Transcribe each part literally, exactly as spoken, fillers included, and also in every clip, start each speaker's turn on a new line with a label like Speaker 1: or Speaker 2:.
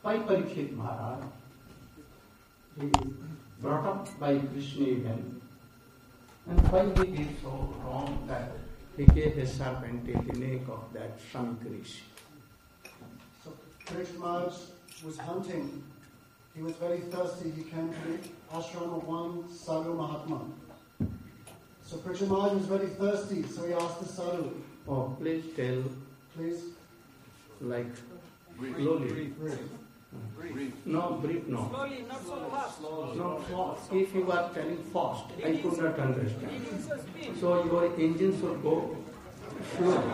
Speaker 1: Why Parikshit Maharaj? He is brought up by Krishna even. And why he did so wrong that he gave a serpent in the neck of that Shamik Rishi?
Speaker 2: So Parikshit Maharaj was hunting. He was very thirsty. He came to the ashram of one Sadhu Mahatma. So Parikshit Maharaj was very thirsty, so he asked the Sadhu.
Speaker 1: Oh, please tell.
Speaker 2: Please.
Speaker 1: Like
Speaker 3: Brief.
Speaker 1: slowly.
Speaker 2: Brief.
Speaker 3: Brief.
Speaker 1: No, brief, no.
Speaker 4: Slowly, not so fast.
Speaker 1: No, fast. If you are telling fast, I could not understand.
Speaker 4: It is a speed.
Speaker 1: So your engine should go slow.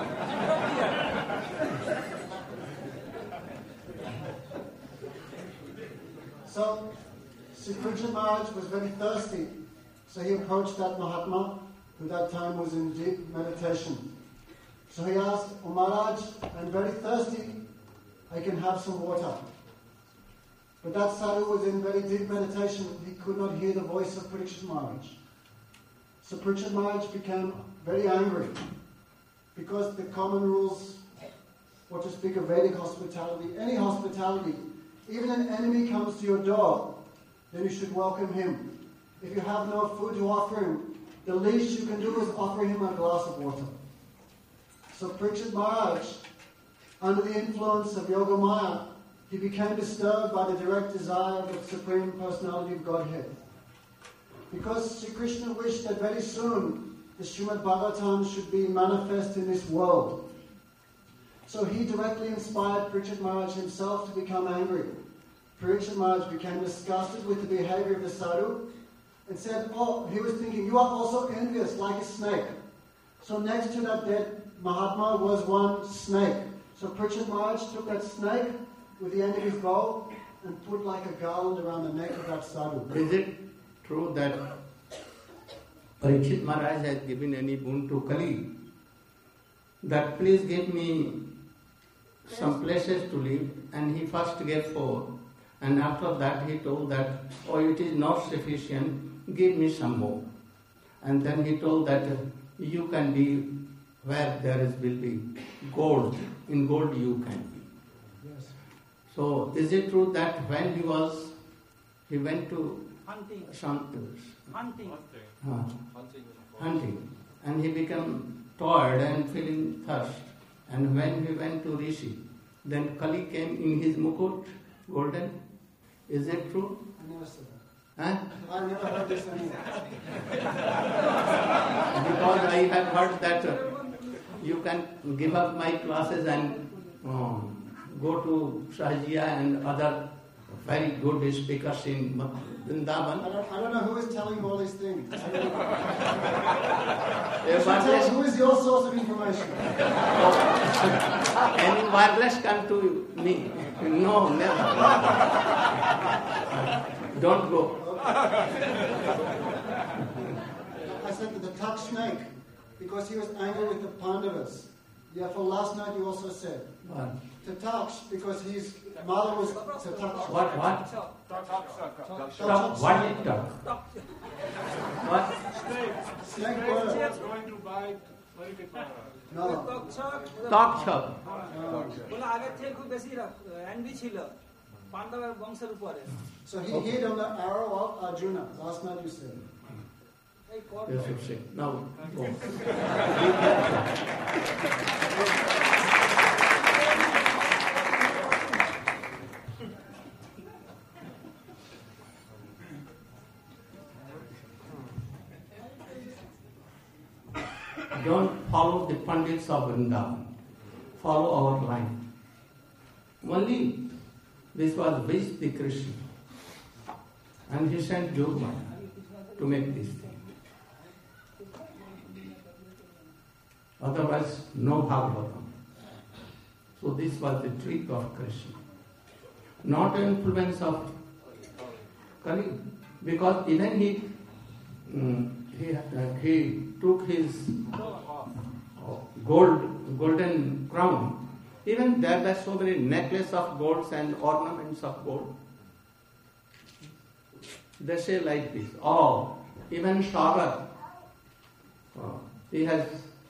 Speaker 2: So Sri Parikshit Maharaj was very thirsty. So he approached that Mahatma, who that time was in deep meditation. So he asked, "Oh Maharaj, I'm very thirsty. I can have some water." But that sadhu was in very deep meditation. He could not hear the voice of Parikshit Maharaj. So Parikshit Maharaj became very angry because the common rules, or to speak of Vedic hospitality, any hospitality, even an enemy comes to your door, then you should welcome him. If you have no food to offer him, the least you can do is offer him a glass of water. So Parikshit Maharaj, under the influence of Yoga Maya, he became disturbed by the direct desire of the Supreme Personality of Godhead. Because Sri Krishna wished that very soon the Srimad Bhagavatam should be manifest in this world. So he directly inspired Parikshit Maharaj himself to become angry. Parikshit Maharaj became disgusted with the behavior of the sadhu and said, oh, he was thinking, you are also envious like a snake. So next to that dead Mahatma was one snake. So Parikshit Maharaj took that snake with the end of his bow and put like a garland around the neck of that sadhu.
Speaker 1: Is it true that Parikshit Maharaj has given any boon to Kali? That please give me some places to live, and he first gave four, and after that he told that, oh, it is not sufficient, give me some more. And then he told that uh, you can be where there is will be gold, in gold you can be.
Speaker 2: Yes.
Speaker 1: So is it true that when he was, he went to
Speaker 4: Hunting.
Speaker 1: some
Speaker 4: Hunting.
Speaker 1: uh, hunting, and he became tired and feeling thirst. And when he went to Rishi, then Kali came in his mukut, golden. Is it true?
Speaker 2: I never said that.
Speaker 1: Huh?
Speaker 2: I never heard this anymore.
Speaker 1: Because I have heard that uh, you can give up my classes and um, go to Sahajiya and other very good speakers in Vrindavan.
Speaker 2: I don't, I don't know who is telling you all these things. I don't know.
Speaker 1: A
Speaker 2: Tell us,
Speaker 1: wireless,
Speaker 2: who is your source of information?
Speaker 1: any wireless come to me? No, never. Don't go.
Speaker 2: I said that the touch snake, because he was angry with the Pandavas. Therefore, last night you also said
Speaker 1: What?
Speaker 2: to touch, because his mother was to touch.
Speaker 1: What? What? Stop. What is talk? What?
Speaker 2: Snake word.
Speaker 5: going to buy Parikshit Maharaj.
Speaker 2: No, no.
Speaker 1: Talk chop.
Speaker 4: বলে আগের থেকে খুব বেশি angry ছিল পাণ্ডবের বংশের উপরে
Speaker 2: So he hid on the arrow of Arjuna. Last night you said.
Speaker 4: এই কর
Speaker 1: You should say. Now, go. Don't follow the Pandits of Vrindavan. Follow our line. Only this was wished the Krishna. And he sent Yogmaya to make this thing. Otherwise, no Bhagavatam. So this was the trick of Krishna. Not an influence of Kali. Because even he, mm, he, uh, he took his gold, golden crown. Even there were so many necklaces of golds and ornaments of gold. They say like this. Oh, even Sagar, uh, he has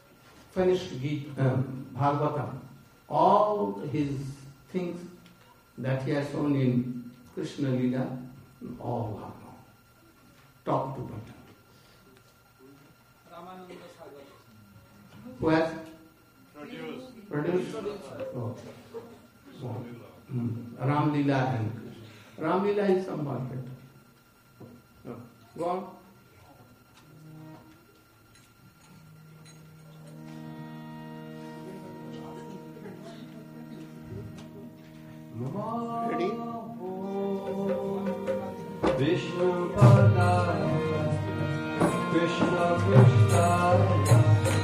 Speaker 1: finished Gita, um, Bhagavatam. All his things that he has shown in Krishna Lila, all are known, top to bottom.
Speaker 4: Ramananda Sagar.
Speaker 1: Who has
Speaker 5: Produced.
Speaker 1: produced? Oh. Oh. Hmm. Ram Lila and Krishna. Ram Lila is somewhat better. Oh. Go on. Ready?
Speaker 6: Vishnu Padaya, Krishna Krishnaya,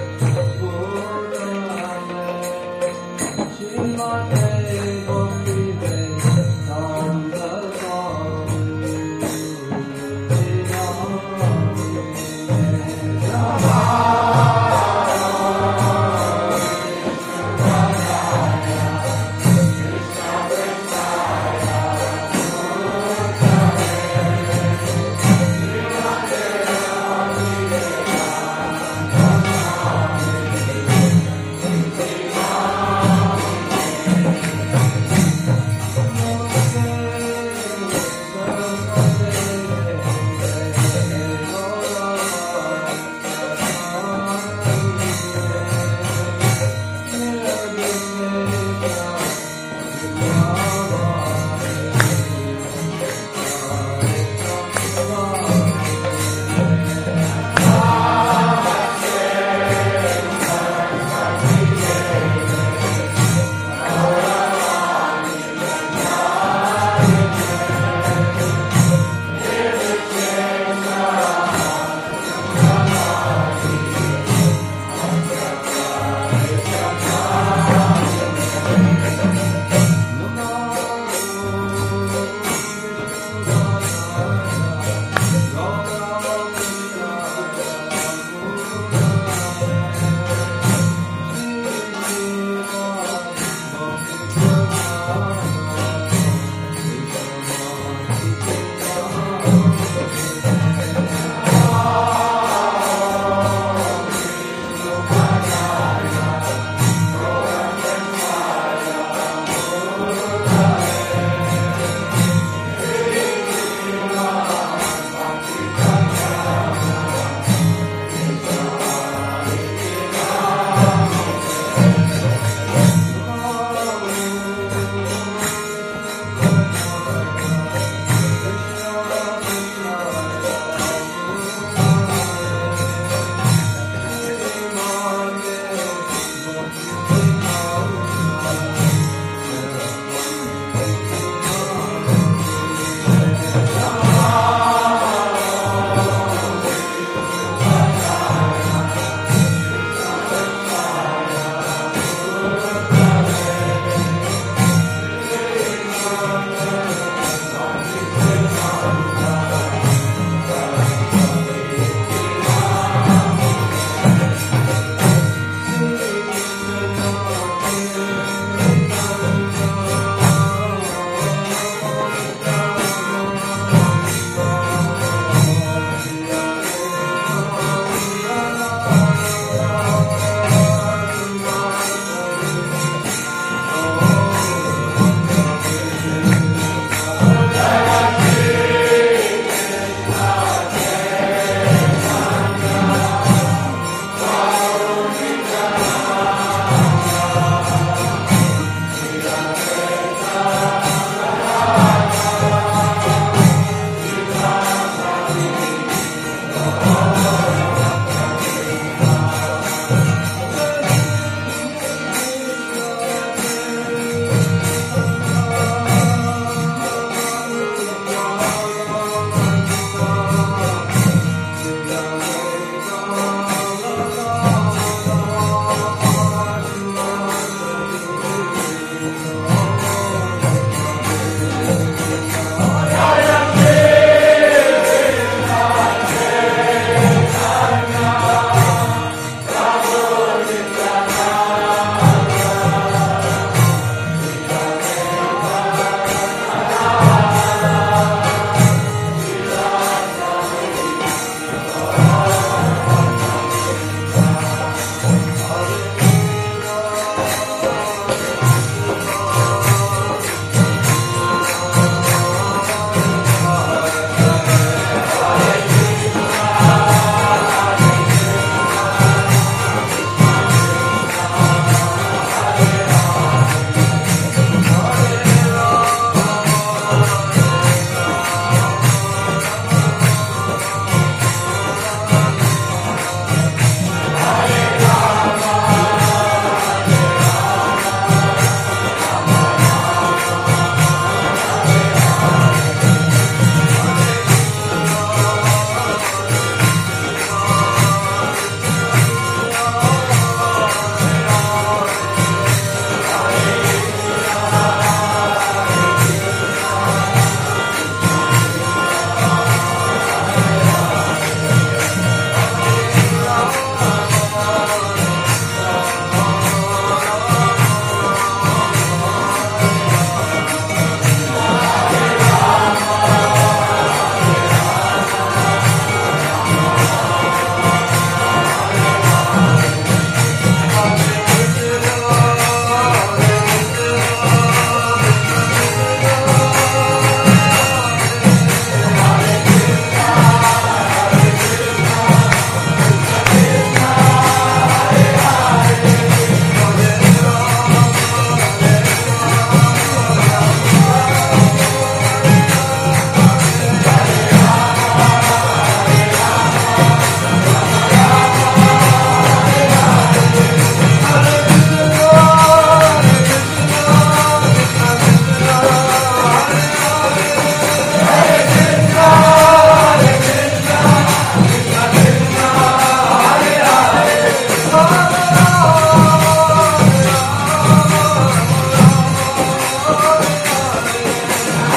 Speaker 6: Puraya, Srimate Bhakti Vedanta Swami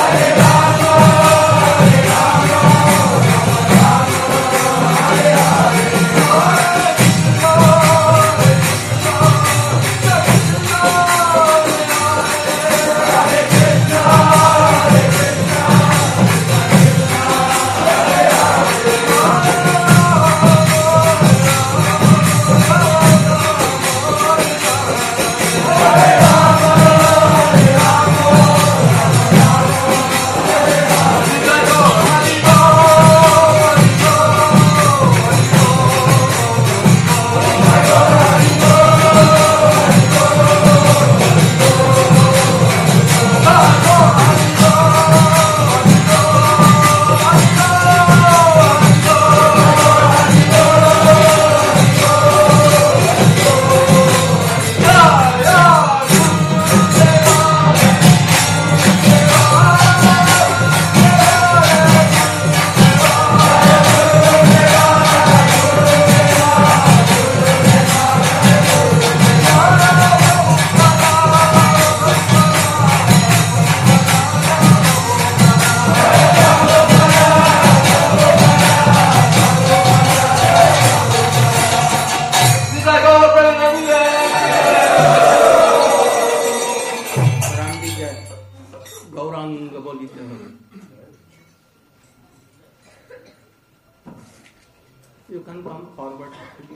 Speaker 1: You can come forward.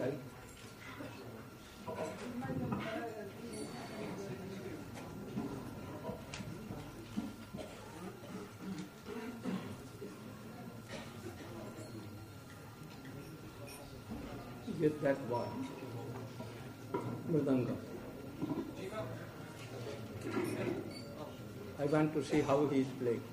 Speaker 1: Get that boy. Mridanga. I want to see how he is playing.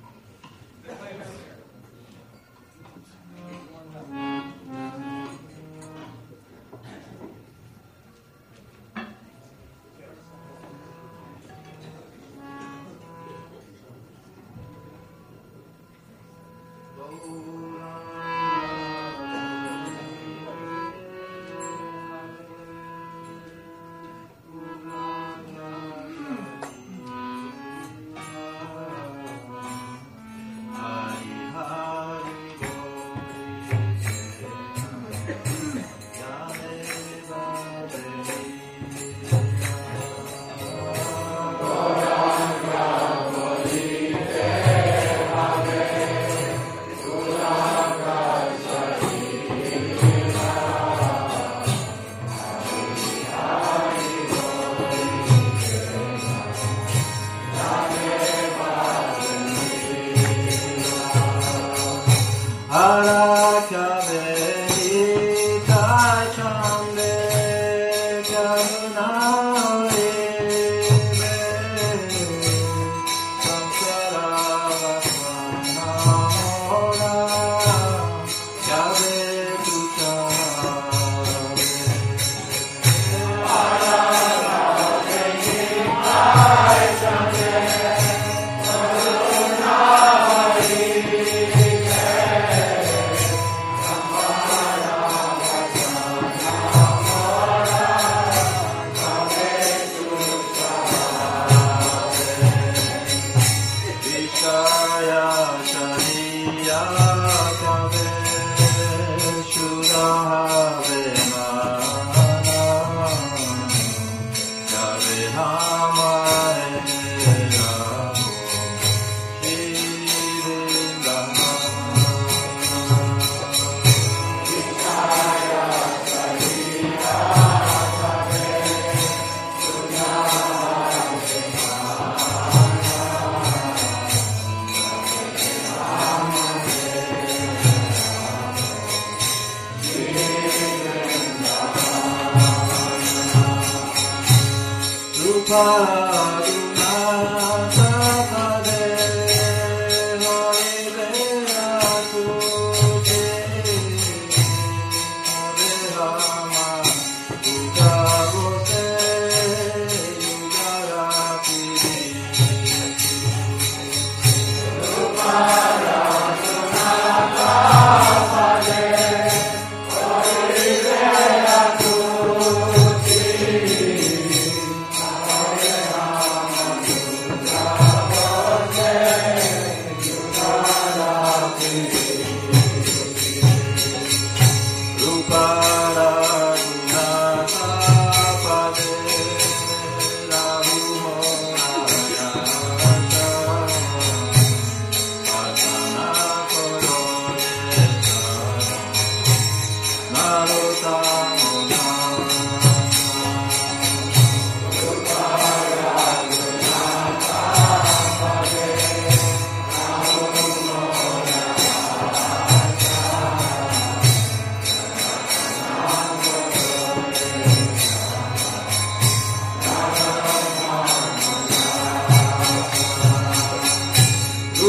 Speaker 6: Hare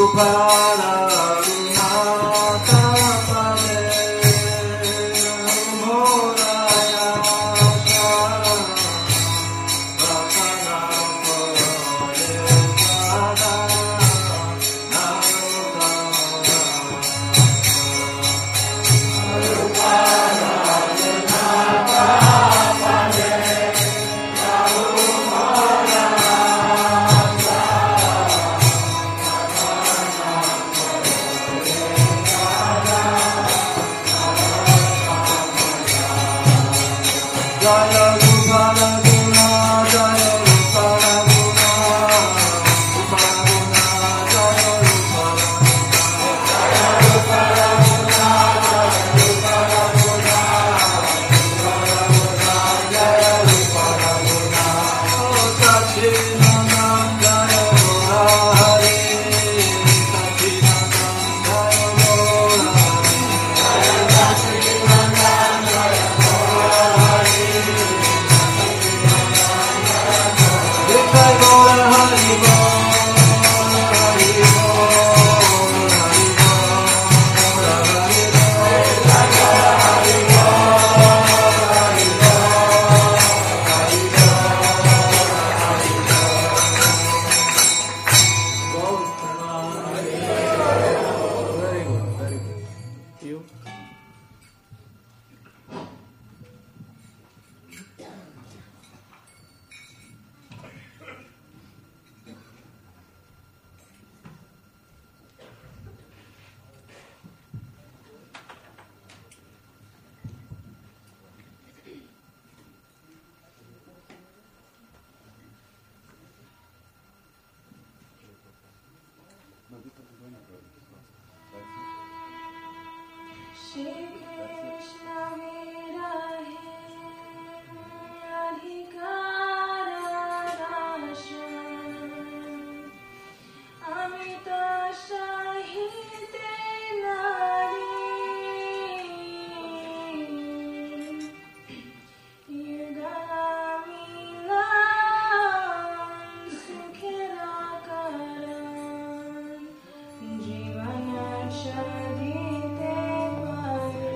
Speaker 7: Shadite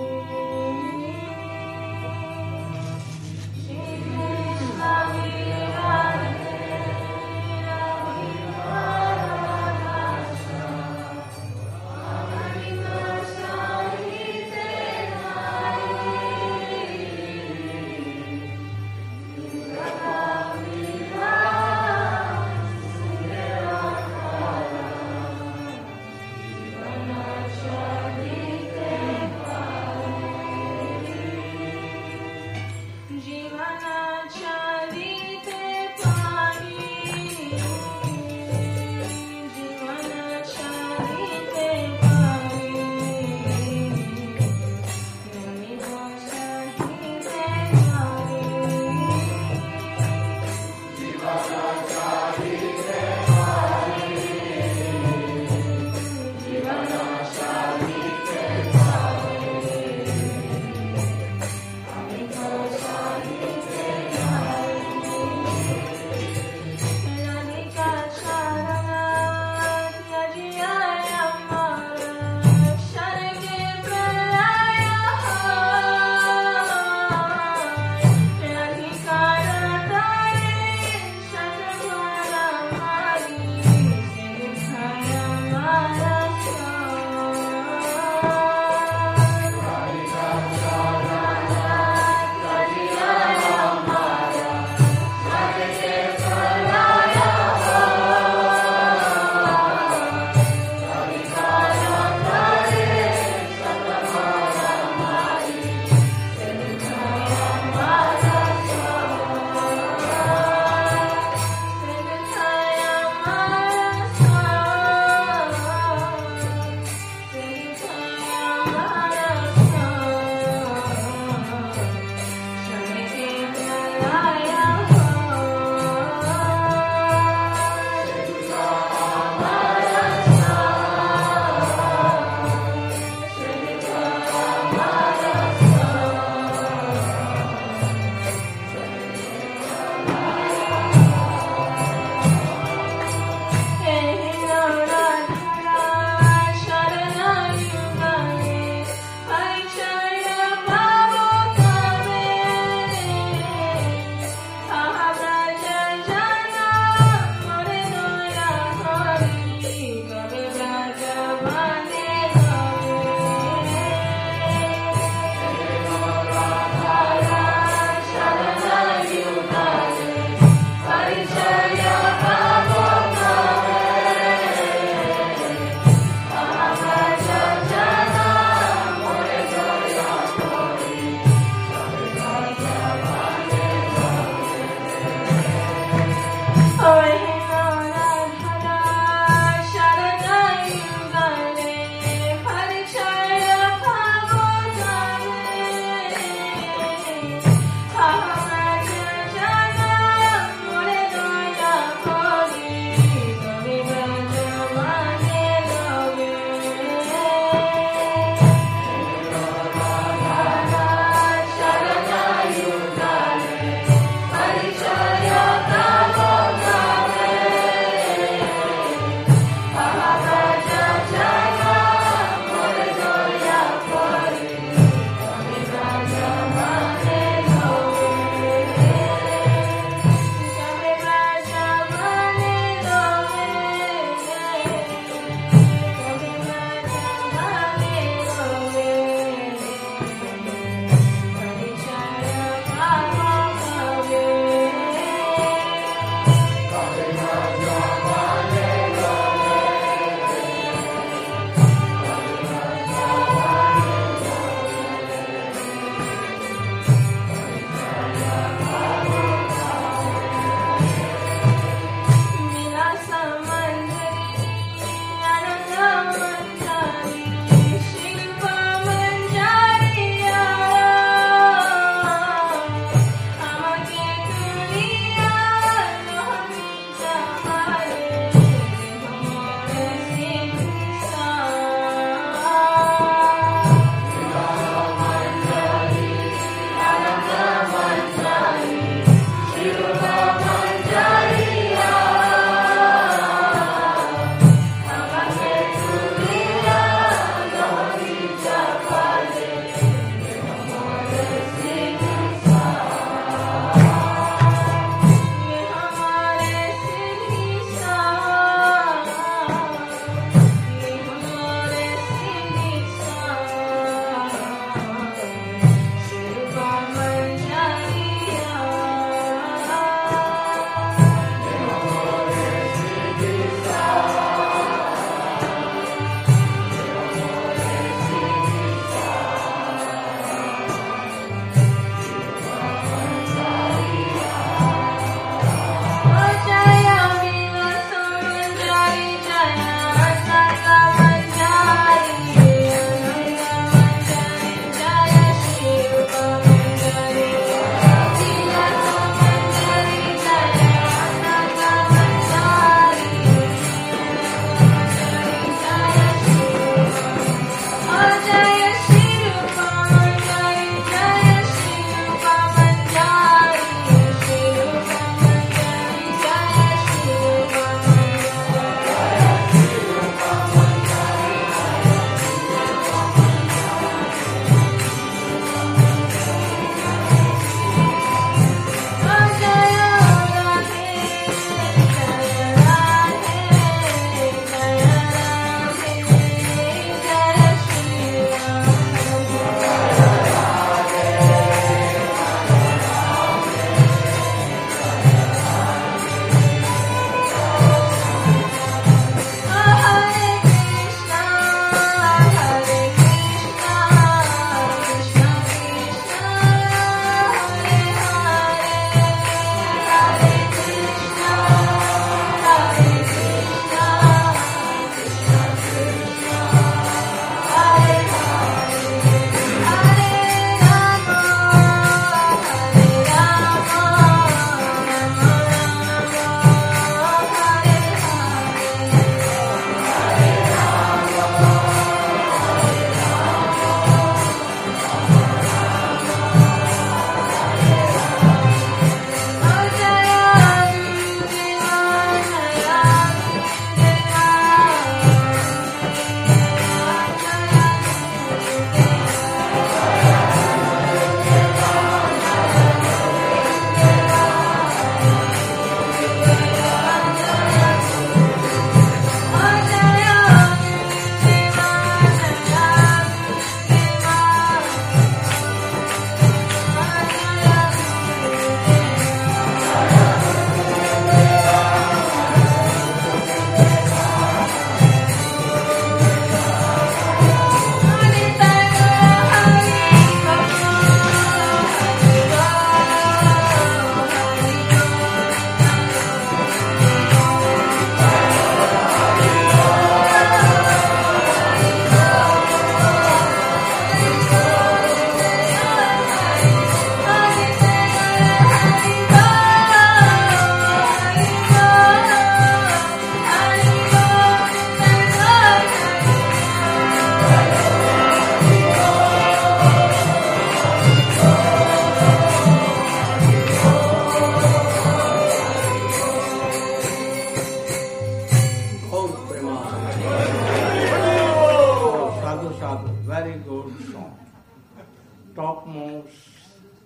Speaker 1: song. Topmost.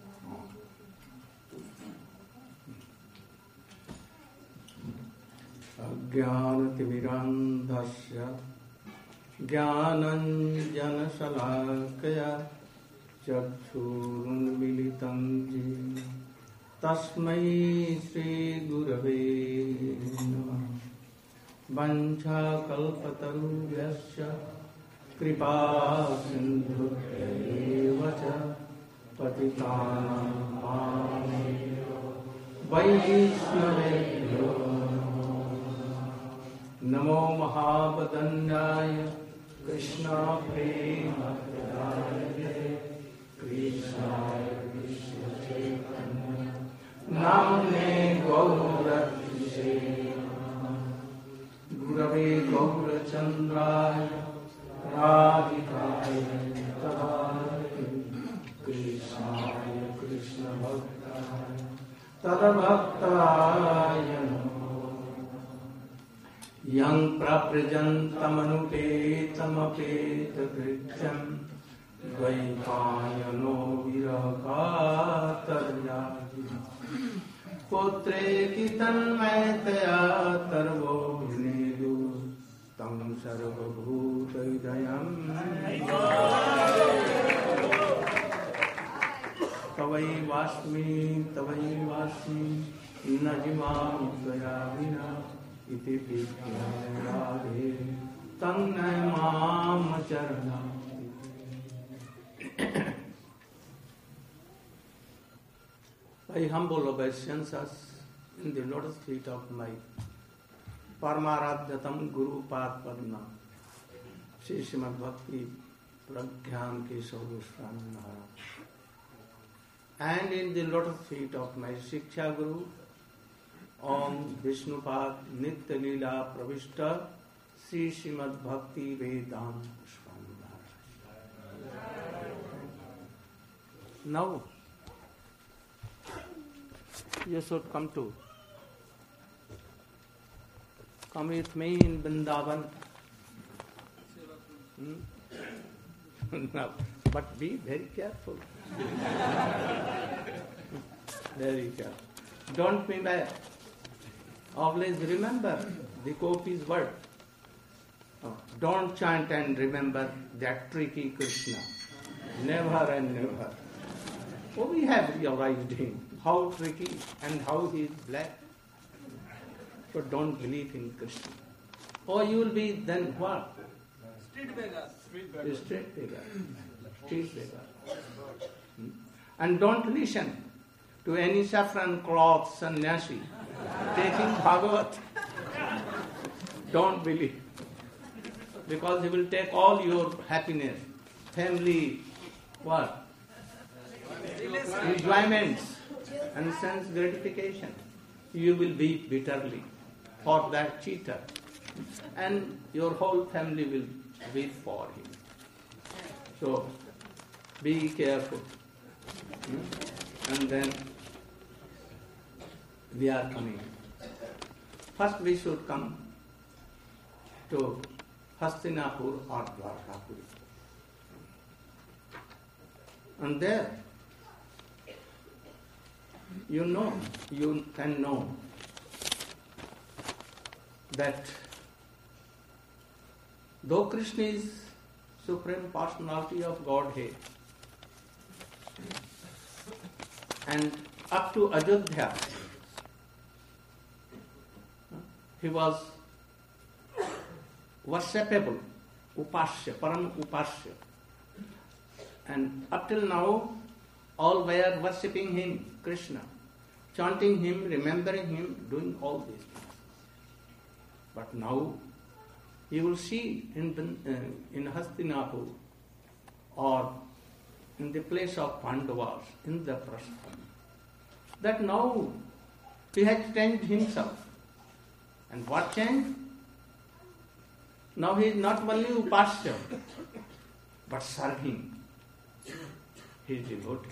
Speaker 1: Ajnanatimirandhasya Jnananjanasalakaya Chakshurunmilitam Jena Tasmai Sri Gurave Namah. Vancha kalpatarubhyasya kripa sindhubhyeva cha patitanam pavanebhyo vaishnavebhyo namo mahabadanyaya Krishna prema pradayate Krishnaya Krishna chaitanya namne gauratise Gurave Gaurachandraya Radhikaya Tadharati Krishnaya Krishna Bhaktaya Tadabhaktaya Namo Yang praprajantamanupeta krityam Dvaipayano virakataryaji Putre kitanmayataya tarvo vnedu tam sarvabhutayam tavai vasmi tavai vasmi najimam tvaya vina iti vidhyarade tannay mam charana. I humble obeisances in the lotus feet of my Paramaradhyatam Guru Pad Padma, Sri Srimad Bhakti Pragyan Keshav Goswami Maharaj, and in the lotus feet of my Shiksha Guru, Om Vishnupad Nitya Leela Pravishta, Sri Srimad Bhakti Vedanta Goswami Maharaj. Now, you should come to come with me in Vrindavan. Hmm? No, but be very careful. Very careful. Don't be bad. Always remember the Gopi's word. Oh, don't chant and remember that tricky Krishna. Never and never. Oh, we have realized him. How tricky and how he is black. So don't believe in Krishna. Or you will be then what?
Speaker 4: Street beggar.
Speaker 5: Street beggar.
Speaker 1: Street beggar. Street beggar. Hmm? And don't listen to any saffron cloth sannyasi taking Bhagavat. Don't believe. Because he will take all your happiness, family, what? Enjoyments and sense gratification. You will weep bitterly for that cheater. And your whole family will weep for him. So, be careful. Hmm? And then, we are coming. First we should come to Hastinapur or Dwarkapuri. And there, you know, you can know that though Krishna is Supreme Personality of Godhead, and up to Ajodhya, he was worshipable, upasya, param upasya. And up till now, all were worshipping him, Krishna, chanting him, remembering him, doing all these things. But now, you will see in the, uh, in Hastinapur or in the place of Pandavas, in the Prastham, that now he has changed himself. And what changed? Now he is not only upasya, but serving his devotees.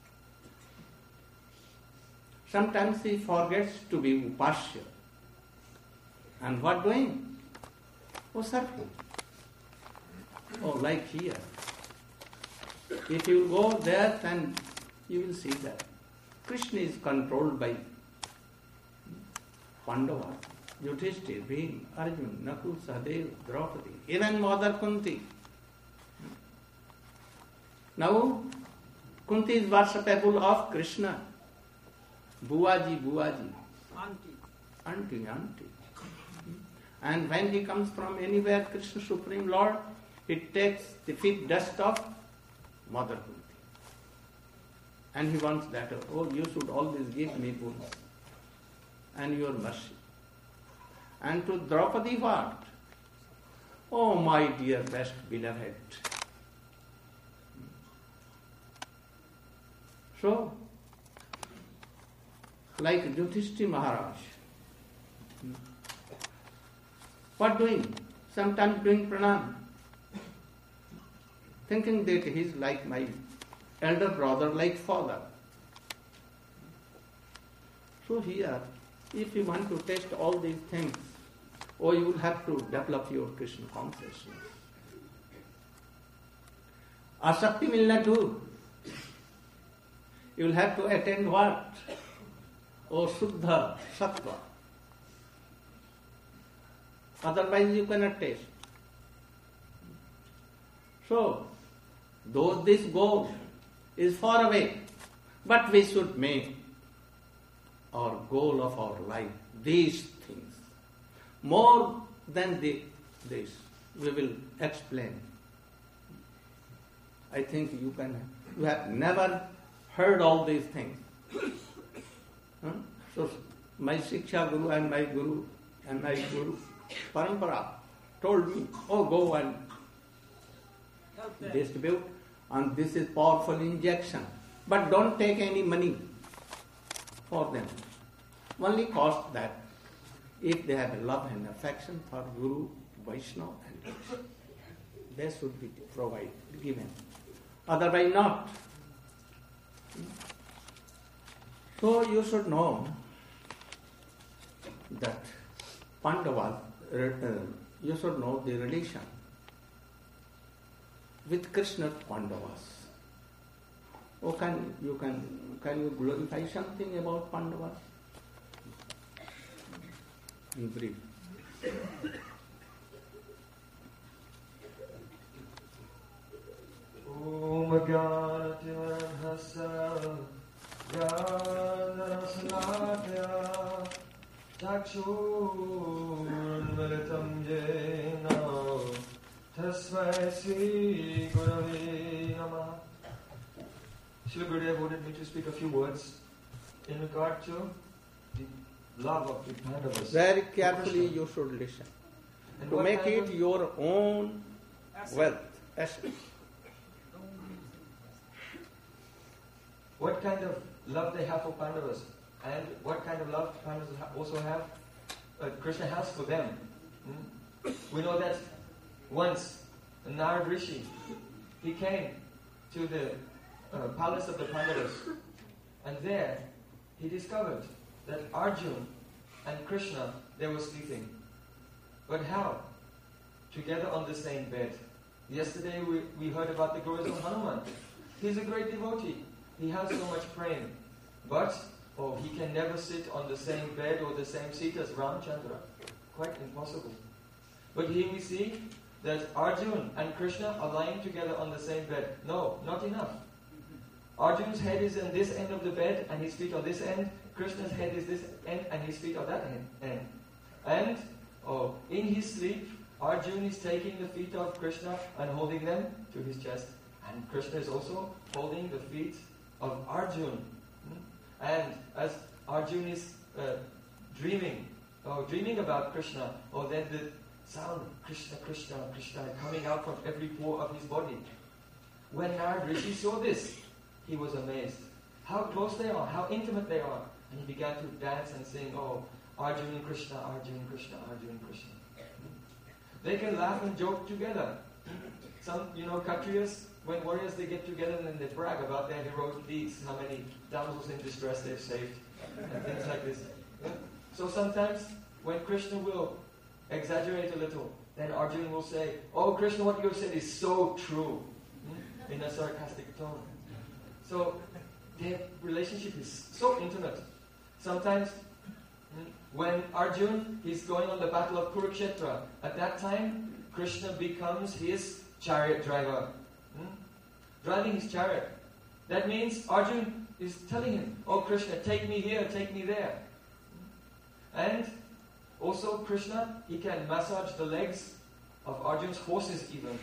Speaker 1: Sometimes he forgets to be upasya. And what doing? Oh, serving. Oh, like here. If you go there, then you will see that Krishna is controlled by Pandava, Yudhishthira, Bhima, Arjuna, Nakul, Sahadeva, Draupadi, even Mother Kunti. Now, Kunti is worshipable of Krishna. Buaji, Buaji.
Speaker 4: Auntie.
Speaker 1: Auntie, auntie. And when he comes from anywhere, Krishna Supreme Lord, he takes the feet dust of Mother Kunti. And he wants that, oh, you should always give me boons and your mercy. And to Draupadi what? Oh, my dear best beloved. So, like Yudhishthira Maharaj, what doing? Sometimes doing pranam, thinking that he is like my elder brother, like father. So here, if you want to test all these things, oh, you will have to develop your Krishna consciousness. Asakti will not do. You will have to attain what? Oh, Suddha, Sattva. Otherwise you cannot taste. So, though this goal is far away, but we should make our goal of our life these things. More than the, this, we will explain. I think you can, you have never heard all these things. Huh? So, my Shiksha Guru and my Guru and my Guru Parampara told me, oh, go and distribute, and this is powerful injection. But don't take any money for them. Only cost that if they have a love and affection for Guru, Vaishnava, and they should be provided, given. Otherwise not. So you should know that Pandavas, uh, you should know the relation with Krishna's Pandavas. Oh, can you can can you glorify something about Pandavas? In brief.
Speaker 6: Om Gyanatimanhasa Gyanarasanatya Chakshurmilitam Jena Tasmai Sri Gurave Namaha. Srila Gurudev wanted me to speak a few words in regard to the love of the Pandavas.
Speaker 1: Very carefully you should listen.
Speaker 6: And
Speaker 1: To
Speaker 6: what
Speaker 1: make
Speaker 6: kind
Speaker 1: it
Speaker 6: of-
Speaker 1: your own
Speaker 4: Asset.
Speaker 1: wealth, asset.
Speaker 6: what kind of love they have for Pandavas, and what kind of love Pandavas ha- also have, uh, Krishna has for them. Hmm? We know that once Narad Rishi, he came to the uh, palace of the Pandavas, and there he discovered that Arjuna and Krishna, they were sleeping. But how? Together on the same bed. Yesterday we, we heard about the glories of Hanuman. He's a great devotee. He has so much praying. But, oh, he can never sit on the same bed or the same seat as Ramchandra. Quite impossible. But here we see that Arjuna and Krishna are lying together on the same bed. No, not enough. Arjuna's head is on this end of the bed and his feet on this end. Krishna's head is this end and his feet are that end. And oh, in his sleep, Arjuna is taking the feet of Krishna and holding them to his chest. And Krishna is also holding the feet of Arjuna. And as Arjuna is uh, dreaming, or dreaming about Krishna, or then the sound Krishna, Krishna, Krishna coming out from every pore of his body. When Narad Rishi saw this, he was amazed. How close they are, how intimate they are. And he began to dance and sing, oh, Arjuna and Krishna, Arjuna and Krishna, Arjuna and Krishna. They can laugh and joke together. Some, you know, Kshatriyas, when warriors, they get together and then they brag about their heroic deeds, how many damsels in distress they've saved, and things like this. So sometimes, when Krishna will exaggerate a little, then Arjuna will say, oh, Krishna, what you have said is so true. in a sarcastic tone. So their relationship is so intimate. Sometimes when Arjun is going on the battle of Kurukshetra, at that time Krishna becomes his chariot driver. Hmm? Driving his chariot. That means Arjun is telling him, "Oh Krishna, take me here, take me there." And also Krishna, he can massage the legs of Arjun's horses even.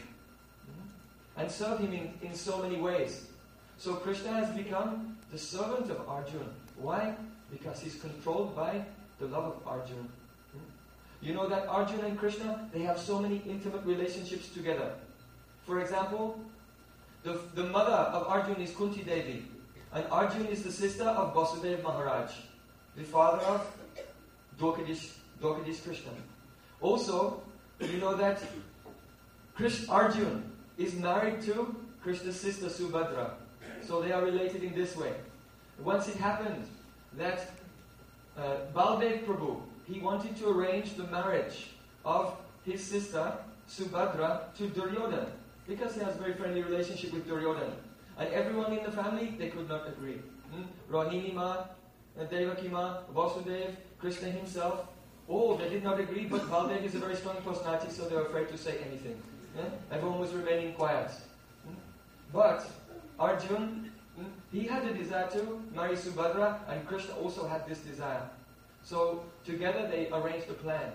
Speaker 6: And serve him in, in so many ways. So Krishna has become the servant of Arjun. Why? Because he's controlled by the love of Arjun. You know that Arjun and Krishna, they have so many intimate relationships together. For example, the, the mother of Arjun is Kunti Devi. And Arjun is the sister of Vasudeva Maharaj, the father of Dwakadish, Dwakadish Krishna. Also, you know that Krishna, Arjun is married to Krishna's sister Subhadra. So they are related in this way. Once it happened that uh, Baldev Prabhu, he wanted to arrange the marriage of his sister Subhadra to Duryodhana, because he has a very friendly relationship with Duryodhana. And everyone in the family, they could not agree. Hmm? Rohini Ma, Devaki Ma, Vasudev, Krishna himself, oh, they did not agree, but Baldev is a very strong personality, so they were afraid to say anything. Yeah? Everyone was remaining quiet. Hmm? But Arjun, hmm, he had a desire to marry Subhadra, and Krishna also had this desire. So together they arranged a plan.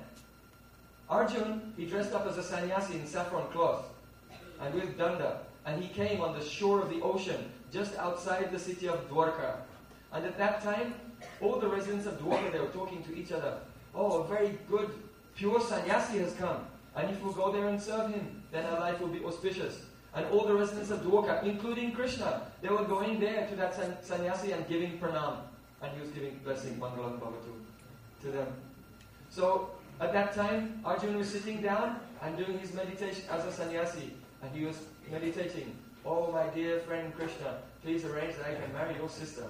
Speaker 6: Arjun, he dressed up as a sannyasi in saffron cloth and with danda, and he came on the shore of the ocean just outside the city of Dwarka. And at that time, all the residents of Dwarka, they were talking to each other. Oh, a very good, pure sannyasi has come. And if we go there and serve him, then our life will be auspicious. And all the residents of Dwarka, including Krishna, they were going there to that san- sannyasi and giving pranam. And he was giving blessing, Mangalam Bhavatu, to them. So, at that time, Arjun was sitting down and doing his meditation as a sannyasi. And he was meditating. Oh, my dear friend Krishna, please arrange that I can marry your sister.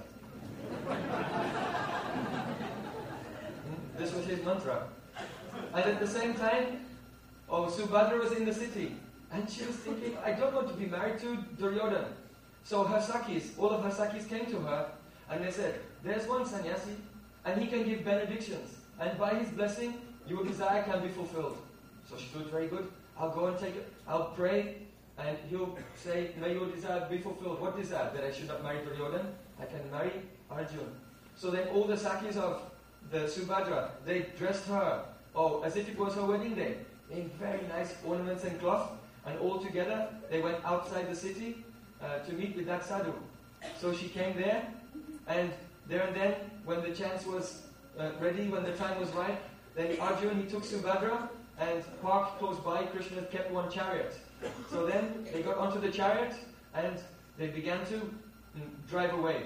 Speaker 6: This was his mantra. And at the same time, oh, Subhadra was in the city. And she was thinking, I don't want to be married to Duryodhana. So her Sakis, all of her Sakis came to her and they said, there's one sannyasi and he can give benedictions. And by his blessing, your desire can be fulfilled. So she thought, very good. I'll go and take it. I'll pray and he'll say, may your desire be fulfilled. What desire? That I should not marry Duryodhana. I can marry Arjun. So then all the Sakis of the Subhadra, they dressed her, oh, as if it was her wedding day, in very nice ornaments and cloth. And all together, they went outside the city uh, to meet with that sadhu. So she came there, and there and then, when the chance was uh, ready, when the time was right, then Arjun, he took Subhadra and parked close by. Krishna kept one chariot. So then, they got onto the chariot, and they began to mm, drive away.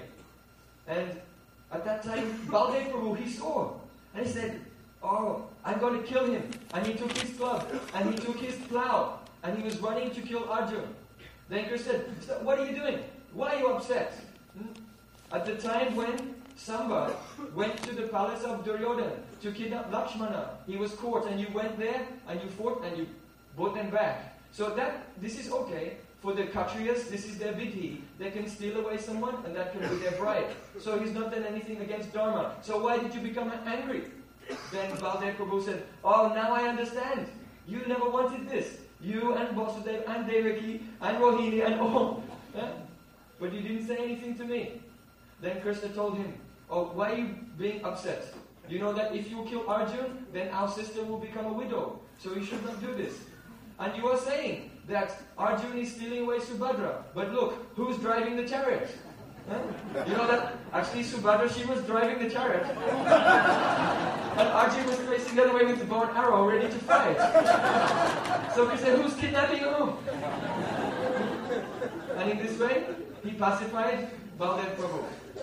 Speaker 6: And at that time, Baldev Prabhu, he saw, and he said, oh, I'm going to kill him. And he took his club, and he took his plow, and he was running to kill Arjun. Then Krishna said, what are you doing? Why are you upset? Hmm? At the time when Samba went to the palace of Duryodhana to kidnap Lakshmana, he was caught, and you went there, and you fought, and you brought them back. So that, this is okay. For the Kshatriyas, this is their vidhi. They can steal away someone, and that can be their bride. So he's not done anything against Dharma. So why did you become angry? Then Baldev Prabhu said, oh, now I understand. You never wanted this. You and Vasudeva and Devaki and Rohini and all. Yeah? But you didn't say anything to me. Then Krishna told him, oh, why are you being upset? You know that if you kill Arjun, then our sister will become a widow. So you should not do this. And you are saying that Arjun is stealing away Subhadra. But look, who's driving the chariot? Huh? You know that actually Subhadra, she was driving the chariot. And Arjun was facing the other way with the bow and arrow, ready to fight. So he said, who's kidnapping whom? And in this way, he pacified Baldev Prabhu.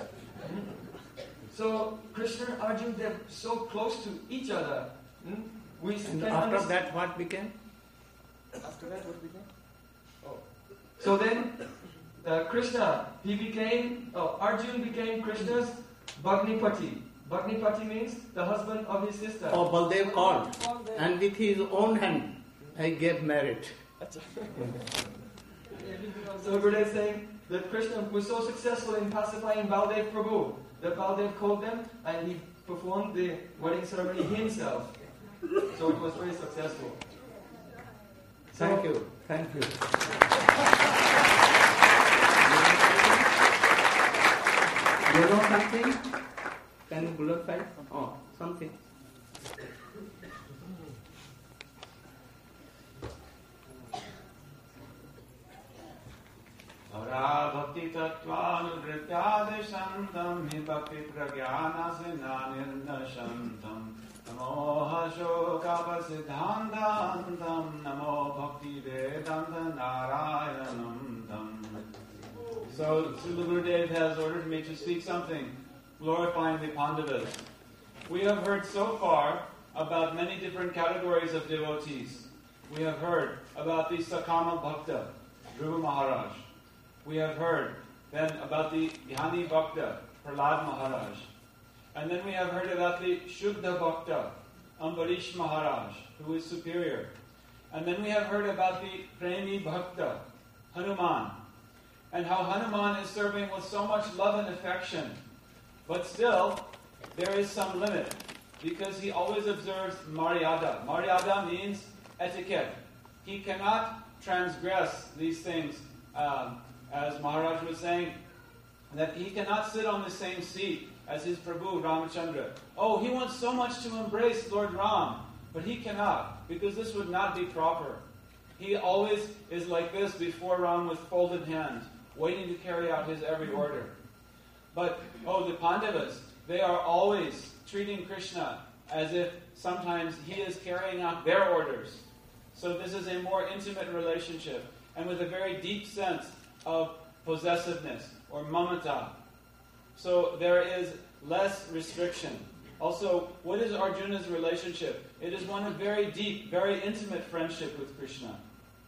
Speaker 6: So Krishna and Arjun, they're so close to each other. We
Speaker 1: And
Speaker 6: can
Speaker 1: after
Speaker 6: understand.
Speaker 1: that, what became?
Speaker 6: After that, what became? Oh. So then, uh, Krishna, he became, oh, Arjun became Krishna's Bhagnipati. Bhagnipati means the husband of his sister.
Speaker 1: Oh, Baldev called, and with his own hand, I gave merit.
Speaker 6: So Gurudev is saying that Krishna was so successful in pacifying Baldev Prabhu that Baldev called them and he performed the wedding ceremony himself. So it was very successful.
Speaker 1: Thank you. Thank you. You know something? Can you glorify? Oh, something.
Speaker 3: Bhakti tattvanuvrityadesantam hi bhakti pragyanasinaninashantam namo hashokapasiddhantantam namo bhakti vedanta narayanam tam. So, Srila Gurudev has ordered me to speak something glorifying the Pandavas. We have heard so far about many different categories of devotees. We have heard about the Sakama Bhakta, Dhruva Maharaj. We have heard then about the Dhyani Bhakta, Prahlad Maharaj. And then we have heard about the Shuddha Bhakta, Ambarish Maharaj, who is superior. And then we have heard about the Premi Bhakta, Hanuman, and how Hanuman is serving with so much love and affection. But still, there is some limit, because he always observes Maryada. Maryada means etiquette. He cannot transgress these things. Um, as Maharaj was saying, that he cannot sit on the same seat as his Prabhu, Ramachandra. Oh, he wants so much to embrace Lord Ram, but he cannot, because this would not be proper. He always is like this before Ram with folded hands, waiting to carry out his every order. But, oh, the Pandavas, they are always treating Krishna as if sometimes he is carrying out their orders. So this is a more intimate relationship, and with a very deep sense of possessiveness, or mamata. So there is less restriction. Also, what is Arjuna's relationship? It is one of very deep, very intimate friendship with Krishna.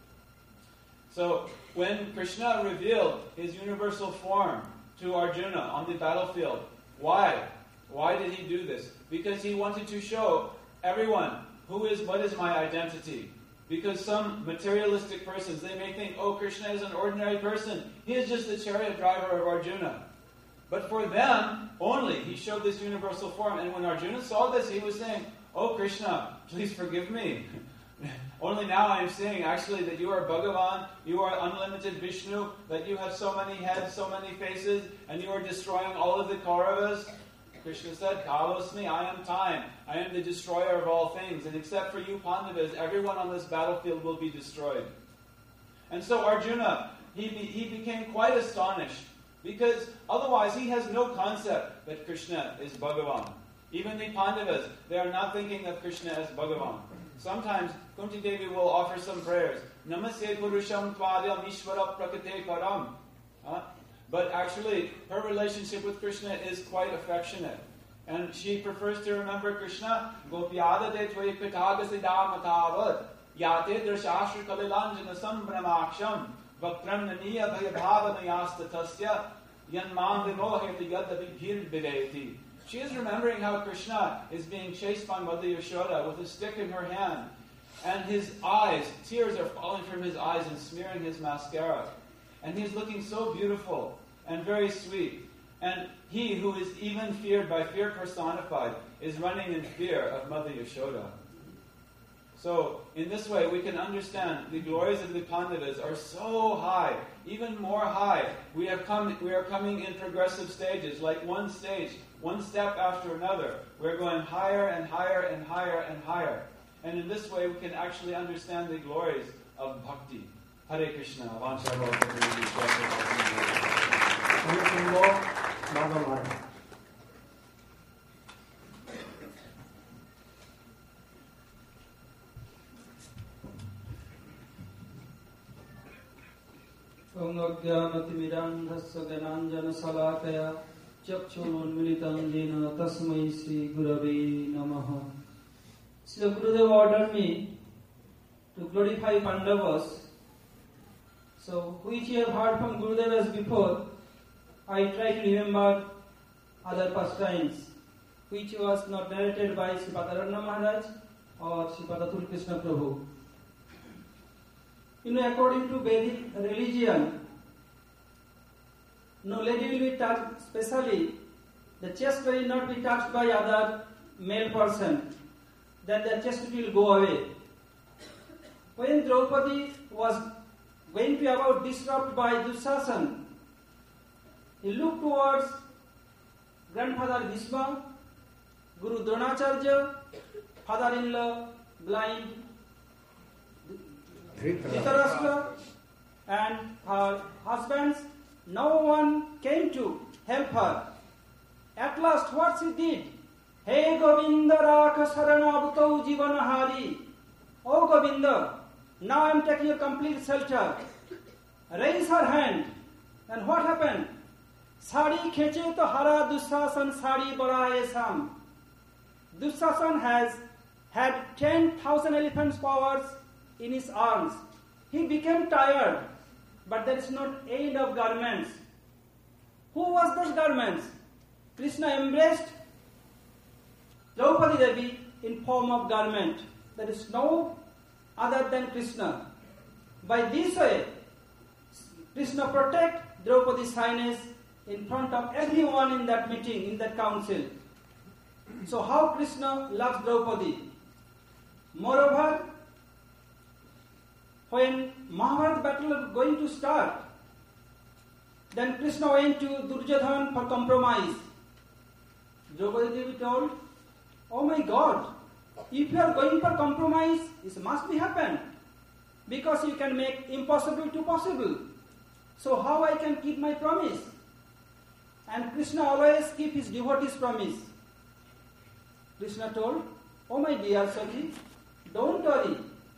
Speaker 3: So when Krishna revealed his universal form to Arjuna on the battlefield, why? Why did he do this? Because he wanted to show everyone who is, what is my identity? Because some materialistic persons, they may think, oh, Krishna is an ordinary person. He is just the chariot driver of Arjuna. But for them, only, he showed this universal form. And when Arjuna saw this, he was saying, oh, Krishna, please forgive me. Only now I am seeing, actually, that you are Bhagavan, you are unlimited Vishnu, that you have so many heads, so many faces, and you are destroying all of the Kauravas. Krishna said, Kalosmi, I am time. I am the destroyer of all things. And except for you Pandavas, everyone on this battlefield will be destroyed. And so Arjuna, he, be, he became quite astonished. Because otherwise he has no concept that Krishna is Bhagavan. Even the Pandavas, they are not thinking of Krishna as Bhagavan. Sometimes Kunti Devi will offer some prayers. Namaste Purusham Tvadyam Ishvara Prakate Param. Huh? But actually, her relationship with Krishna is quite affectionate. And she prefers to remember Krishna. Gopyada de tvai pitagasiddha matavad. Yate drashashra kalilanjana sambramaksham. Vaktram naniya bhayabhavanayasta yanmam vimoheti yadavi bhir bideti. She is remembering how Krishna is being chased by Mother Yashoda with a stick in her hand. And his eyes, tears are falling from his eyes and smearing his mascara. And he's looking so beautiful and very sweet. And he who is even feared by fear personified is running in fear of Mother Yashoda. So, in this way, we can understand the glories of the Pandavas are so high, even more high. We have come, we are coming in progressive stages, like one stage, one step after another. We're going higher and higher and higher and higher. And in this way, we can actually understand the glories of bhakti. Hare Krishna.
Speaker 1: Anything more? Bhagavan.
Speaker 7: Om Ajnanatimirandhasya Gyananjana Salakaya Chakshurunmilitam Jena Tasmai Sri Gurave Namaha. Sri Gurudev ordered me to glorify Pandavas. So, which you have heard from Gurudev as before, I try to remember other pastimes, which was not narrated by Sripada Rana Maharaj or Sripada Tulkrishna Prabhu. you know, according to Vedic religion, no lady will be touched, especially the chest will not be touched by other male person, then the chastity will go away. When Draupadi was going to be about disrupted by Dushasana, he looked towards grandfather Bhishma, Guru Dronacharya, father-in-law, blind Dhritarashtra, and her husbands. No one came to help her. At last, what she did? Hey Govinda Rakha Sarana Abutau Jivanahari. Oh Govinda, now I am taking a complete shelter. Raise her hand. And what happened? Sari kheche to hara Dushasan sari baraye sam. Dushasan has had ten thousand elephants' powers in his arms. He became tired, but there is not end of garments. Who was those garments? Krishna embraced Draupadi Devi in form of garment. There is no other than Krishna. By this way, Krishna protect Draupadi's highness in front of everyone in that meeting, in that council. So how Krishna loves Draupadi? Moreover, when Mahabharata battle was going to start, then Krishna went to Duryodhana for compromise. Draupadi Devi told, oh my God, if you are going for compromise, this must be happen. Because you can make impossible to possible. So how I can keep my promise? And Krishna always keep his devotees' promise. Krishna told, oh my dear Sakhi, don't worry.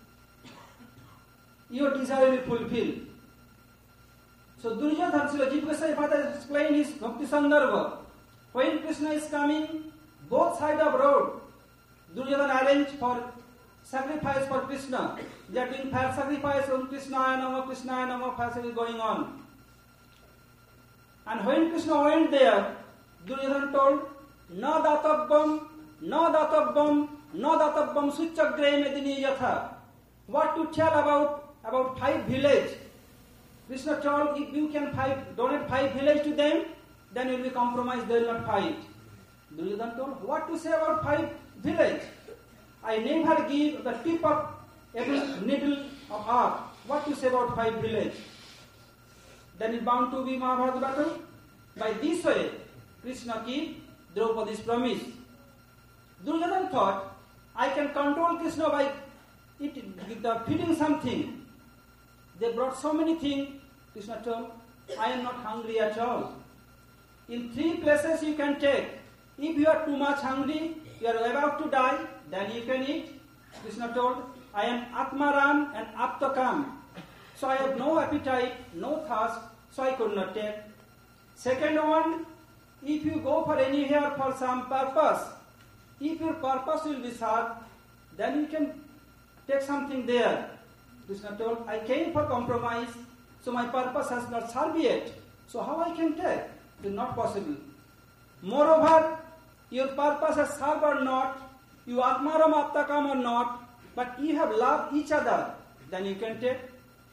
Speaker 7: Your desire will fulfill. So Duryodhana, Srila Jiva Goswami Father explained his Bhakti Sandarbha. When Krishna is coming, both sides of road, Duryodhana arranged for sacrifice for Krishna. They are doing fire sacrifice on Krishna Nama, Krishna Nama, fire is going on. And when Krishna went there, Duryodhana told, Na databam, na databam, na databam suchagre medini yatha. What to tell about, about five villages? Krishna told, if you can five, donate five villages to them, then you will be compromised, they will not fight. Duryodhana told, what to say about five villages? I never give the tip of every needle of earth. What to say about five villages? Then it bound to be Mahabharata battle. By this way, Krishna keep Draupadi's promise. Duryodhana thought, I can control Krishna by it, the feeding something. They brought so many things. Krishna told, I am not hungry at all. In three places you can take. If you are too much hungry, you are about to die, then you can eat. Krishna told, I am Atmaram and Aptakam. So I have no appetite, no thirst, so I could not take. Second one, if you go for anywhere for some purpose, if your purpose will be served, then you can take something there. Krishna told, I came for compromise, so my purpose has not served yet. So how I can take? It is not possible. Moreover, your purpose has served or not, you Atmaram Aptakam or not, but you have loved each other, then you can take.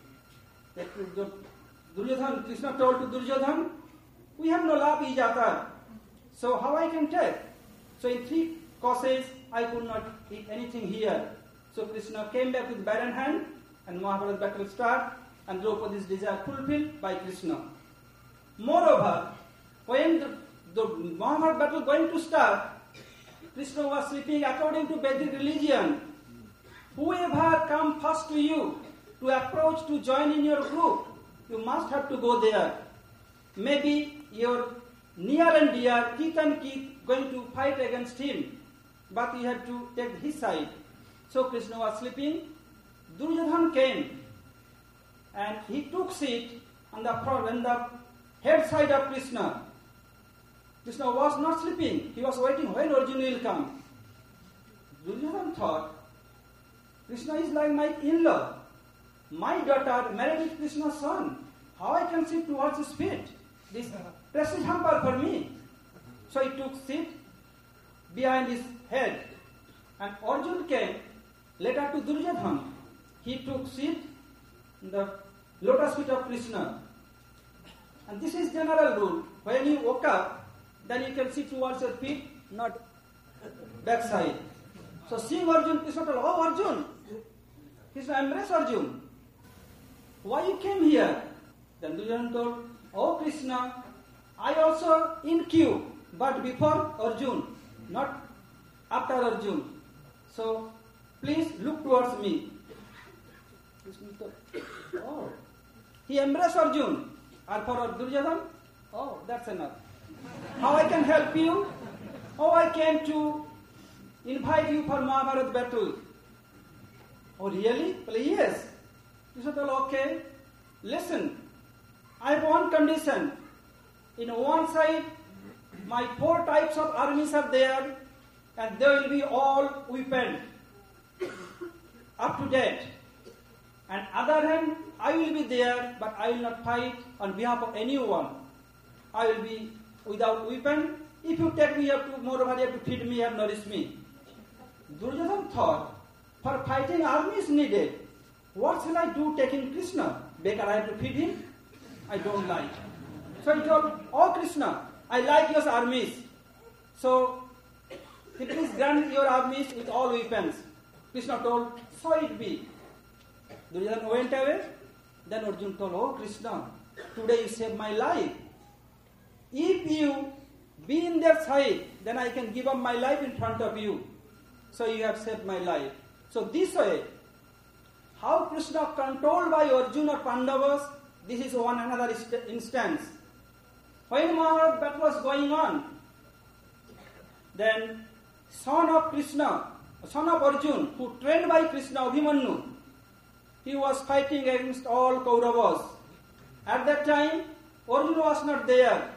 Speaker 7: Duryodhana, Krishna told to Duryodhana, we have no love each other, so how I can take? So in three causes, I could not eat anything here. So Krishna came back with barren hand, and Mahabharata battle start, and Draupadi's desire fulfilled by Krishna. Moreover, when the, the Mahabharata battle going to start, Krishna was sleeping according to Vedic religion. Whoever come first to you to approach to join in your group, you must have to go there. Maybe your near and dear, kith and kith, going to fight against him, but you have to take his side. So Krishna was sleeping. Duryodhana came, and he took seat on the front, on the head side of Krishna. Krishna was not sleeping. He was waiting when Arjuna will come. Duryodhana thought, Krishna is like my in-law. My daughter married with Krishna's son. How I can sit towards his feet? This prestige hamper for me. So he took seat behind his head. And Arjuna came later to Duryodhana. He took seat the lotus feet of Krishna. And this is general rule. When you woke up, then you can see towards your feet, not backside. So seeing Arjun, Krishna told, oh Arjun, Krishna embraced Arjun. Why you came here? Then Duryodhana told, oh Krishna, I also in queue, but before Arjun, not after Arjun. So please look towards me. Krishna told, oh, he embraced Arjun. And for Duryodhana, oh, that's enough. How I can help you? Oh, I came to invite you for Mahabharata battle. Oh, really? Well, yes. Krishna told, okay, listen, I have one condition. In one side, my four types of armies are there, and they will be all weaponed, up to date. And other hand, I will be there, but I will not fight on behalf of anyone. I will be without weapon. If you take me, you have to, moreover, you have to feed me and nourish me. Duryodhana thought, for fighting army is needed. What shall I do taking Krishna? Because I have to feed him? I don't like. So he told, oh Krishna, I like your armies. So, please grant your armies with all weapons. Krishna told, so it be. Duryodhana went away. Then Arjuna told, oh Krishna, today you saved my life. If you be in their side, then I can give up my life in front of you. So you have saved my life. So this way, how Krishna controlled by Arjuna or Pandavas, this is one another instance. When Mahabharata battle was going on, then son of Krishna, son of Arjuna, who trained by Krishna, Abhimanyu, he was fighting against all Kauravas. At that time, Arjuna was not there.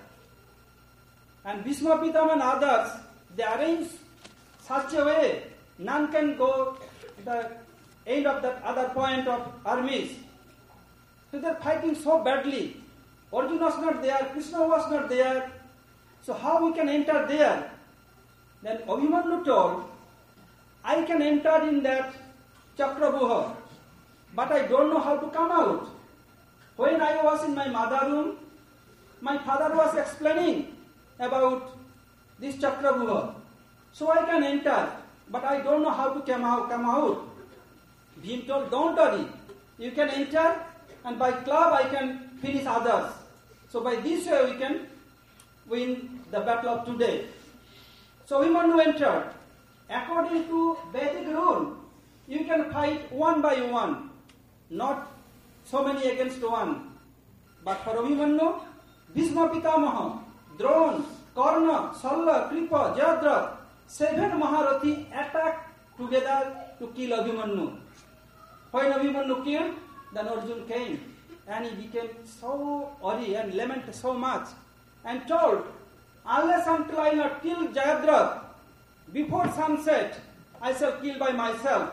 Speaker 7: And Bhishma Pitama and others, they arranged such a way, none can go to the end of that other point of armies. So they are fighting so badly. Arjuna was not there, Krishna was not there. So how we can enter there? Then Abhimanyu told, I can enter in that Chakravyuha, but I don't know how to come out. When I was in my mother room, my father was explaining about this Chakravyuha. So I can enter, but I don't know how to come out. Come out. Bhim told, don't worry. You can enter, and by club I can finish others. So by this way we can win the battle of today. So Abhimanyu entered. According to Vedic rule, you can fight one by one, not so many against one. But for Abhimanyu, Bhishma Pitamaha, Drona, Karna, Salla, Kripa, Jayadratha, seven Maharathi attacked together to kill Abhimanyu. When Abhimanyu killed, then Arjuna came and he became so worried and lamented so much and told, unless until I not kill Jayadratha before sunset, I shall kill by myself.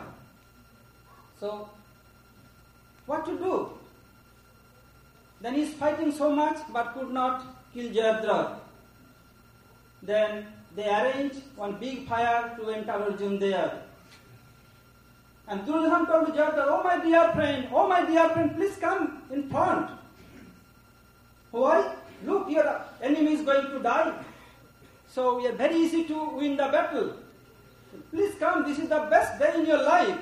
Speaker 7: So, what to do? Then he is fighting so much but could not kill Jayadratha. Then they arranged one big fire to enter Arjuna there. And Duryodhana told to Jayadratha, oh my dear friend, oh my dear friend, please come in front. Why? Look, your enemy is going to die. So we are very easy to win the battle. Please come, this is the best day in your life.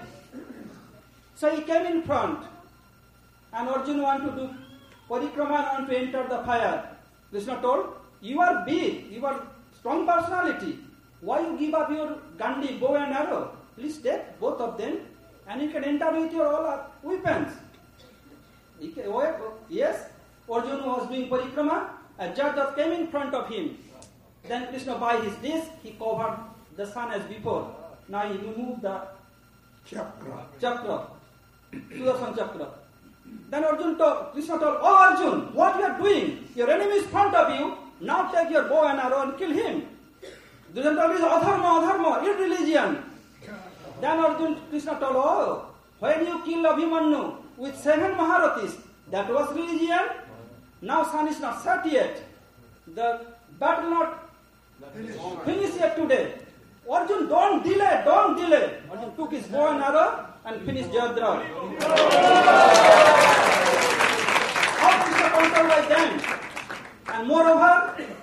Speaker 7: So he came in front. And Arjuna wanted to do parikrama and want to enter the fire. Krishna told, you are big, you are strong personality. Why you give up your Gandhi, bow and arrow? Please take both of them and you can enter with your all weapons. Yes, Arjuna was doing parikrama. A Jayadratha came in front of him. Then Krishna, by his disc, he covered the sun as before. Now he removed the chakra, chakra, Sudarshan chakra. Then Arjuna told, Krishna told, oh Arjuna, what you are doing? Your enemy is in front of you. Now take your bow and arrow and kill him. Duryodhana told, adharma, adharma, irreligion. Then Arjuna, Krishna told, oh, when you kill Abhimanyu with seven Maharathis, that was religion. Now sun is not set yet. The battle not finished yet today. Arjuna, don't delay, don't delay. Arjuna took his bow and arrow and finished Jayadratha.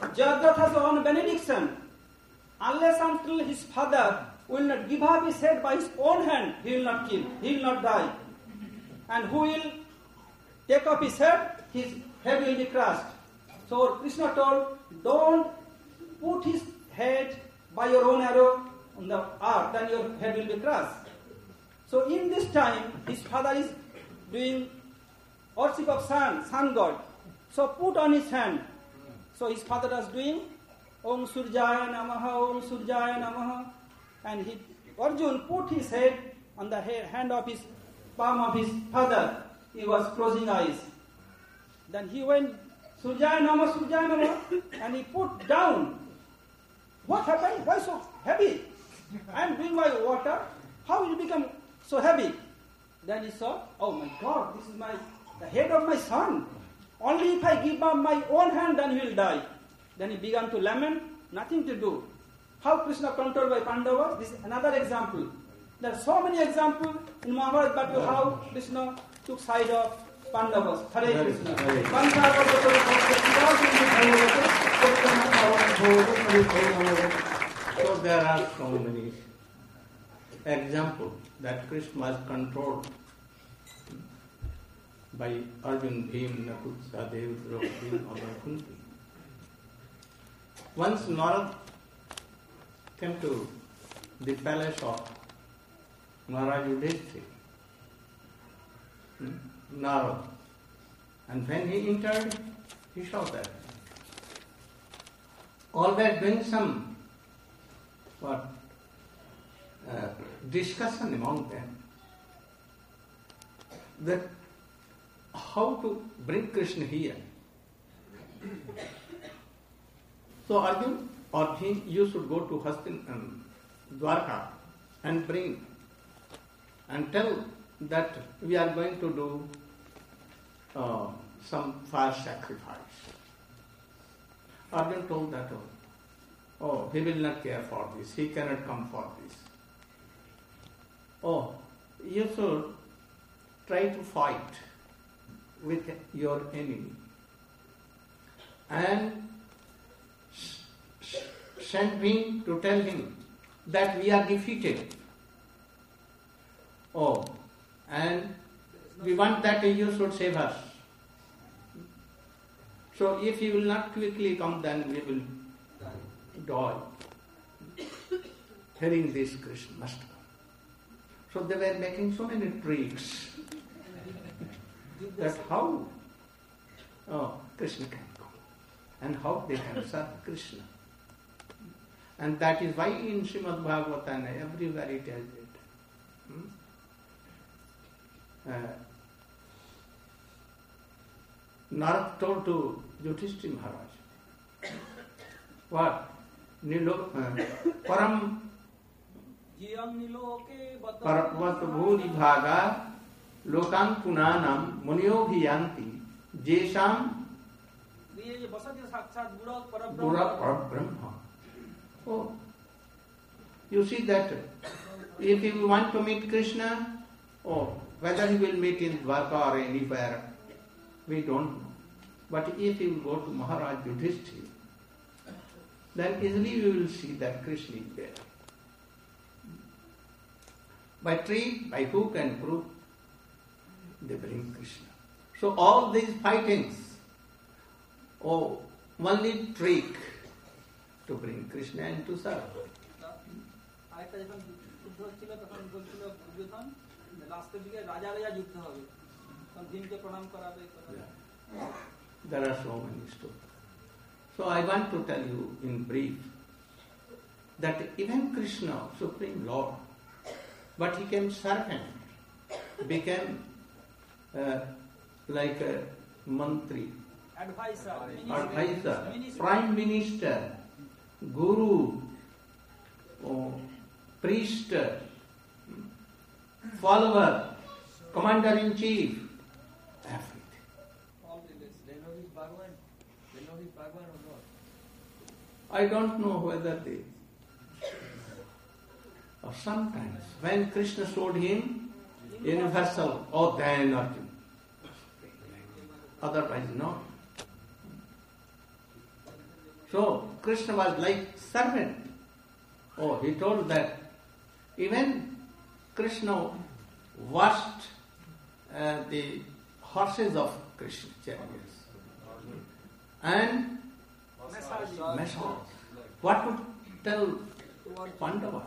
Speaker 4: Jayadratha has one benediction. Unless until his father will not give up his head by his own hand, he will not kill, he will not die. And who will take up his head? His head will be crushed. So Krishna told, don't put his head by your own arrow on the earth, then your head will be crushed. So in this time, his father is doing worship of sun, sun god. So put on his hand. So his father was doing Om Surjaya Namaha, Om Surjaya Namaha. And he, Arjun put his head on the hand of his palm of his father. He was closing eyes. Then he went Surjaya Namaha, Surjaya Namaha, and he put down. What happened? Why so heavy? I am doing my water. How will it become so heavy? Then he saw, oh my God, this is my the head of my son. Only if I give up my own hand, then he will die. Then he began to lament, nothing to do. How Krishna controlled by Pandavas? This is another example. There are so many examples in Mahabharata battle how Krishna took side of Pandavas. Hare Krishna.
Speaker 1: So there are so many examples that Krishna was controlled by Arjun, Bhim, Nakul, Sahadev, Draupadi, or Kunti. Once Narad came to the palace of Maharaj Yudhishthira, hmm? Narad, and when he entered, he saw that all were doing some what uh, discussion among them that how to bring Krishna here. So Arjun or he, you should go to Hastin, um, Dwarka and bring and tell that we are going to do uh, some fire sacrifice. Arjun told that, oh, oh, he will not care for this, he cannot come for this. Oh, you should try to fight with your enemy and send me to tell him that we are defeated. Oh, and we want that you should save us. So if he will not quickly come, then we will die. Hearing this, Krishna must come. So they were making so many tricks that how oh, Krishna can come and how they can serve Krishna. And that is why in Srimad Bhagavatam everywhere it tells it. Hmm? Uh, Narad told to Yudhishthira Maharaj, what? Nilo, uh, Param Parvat Bhuri Bhaga Lokan Punanam Munyo Bhiyanti Jesham Pura Parabrahma. Oh, you see that if you want to meet Krishna, oh, whether he will meet in Dwarka or anywhere, we don't know. But if you go to Maharaj Yudhishthira, then easily you will see that Krishna is there. By tree, by hook and crook, they bring Krishna. So all these fightings, oh, only trick to bring Krishna and to serve. Yeah. There are so many stories. So I want to tell you in brief that even Krishna, Supreme Lord, but he became servant, became uh, like a mantri,
Speaker 4: advisor,
Speaker 1: advisor, minister, prime minister, guru, oh, priest, follower, commander-in-chief, everything.
Speaker 6: They know his Bhagwan. They know his Bhagwan or not?
Speaker 1: I don't know whether they... Or sometimes, when Krishna showed him universal, oh then Arjuna. Otherwise, no. So Krishna was like servant. Oh, he told that even Krishna washed uh, the horses of Krishna chariots and massage. What would tell Pandavas?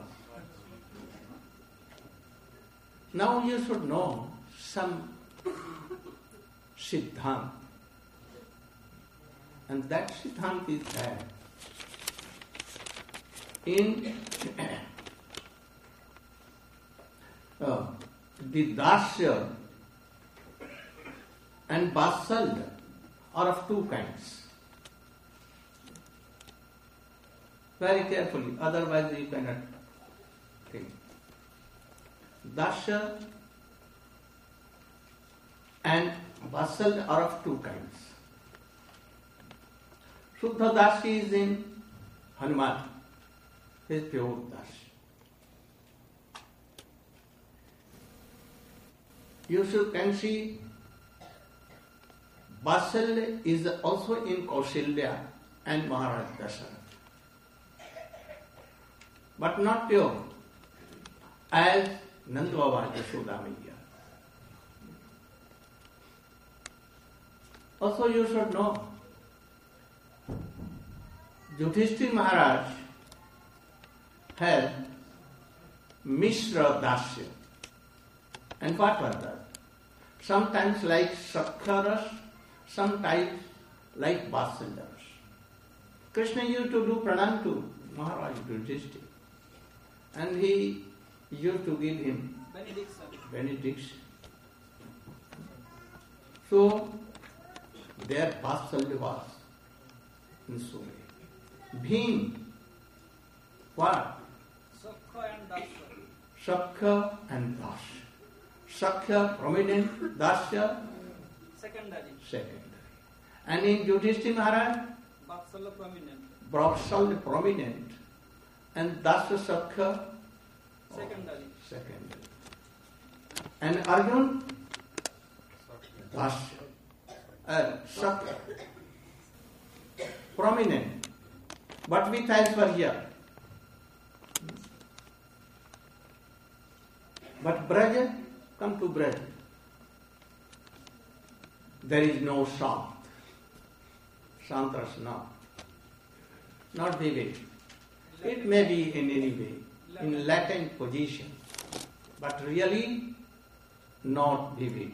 Speaker 1: Now you should know some Siddhant. And that Siddhant is that in uh, the Dasya and Vatsalya are of two kinds. Very carefully, otherwise you cannot think. Dasya and Vatsalya are of two kinds. Shuddha Dasi is in Hanuman. He is pure Dasi. You should can see Vatsalya is also in Kausalya and Maharaj Dasharatha. But not pure, as Nanda Baba Yashoda Maiya. Also you should know, Yudhishthira Maharaj had Mishra Dasya. And what was that? Sometimes like Sakhyaras, sometimes like Vatsalyaras. Krishna used to do pranam to Maharaj Yudhishthira. And he used to give him
Speaker 4: Benediction.
Speaker 1: benediction. So, their Vatsalya was in so way. Bhim, what?
Speaker 4: Sakha and Dasya.
Speaker 1: Sakha and Dasya. Sakha prominent, Dasya
Speaker 4: Secondary.
Speaker 1: secondary. And in Yudhishthira Maharaj,
Speaker 4: Vatsalya prominent.
Speaker 1: Vatsalya prominent and Dasya Sakha
Speaker 4: Secondary.
Speaker 1: secondary. And Arjun, Dasya. Uh, Sakha prominent. But with Aishwarya. But Braja, come to Braja. There is no Sant. Santras not. Not Vivek. It may be in any way, in latent position, but really not Vivek.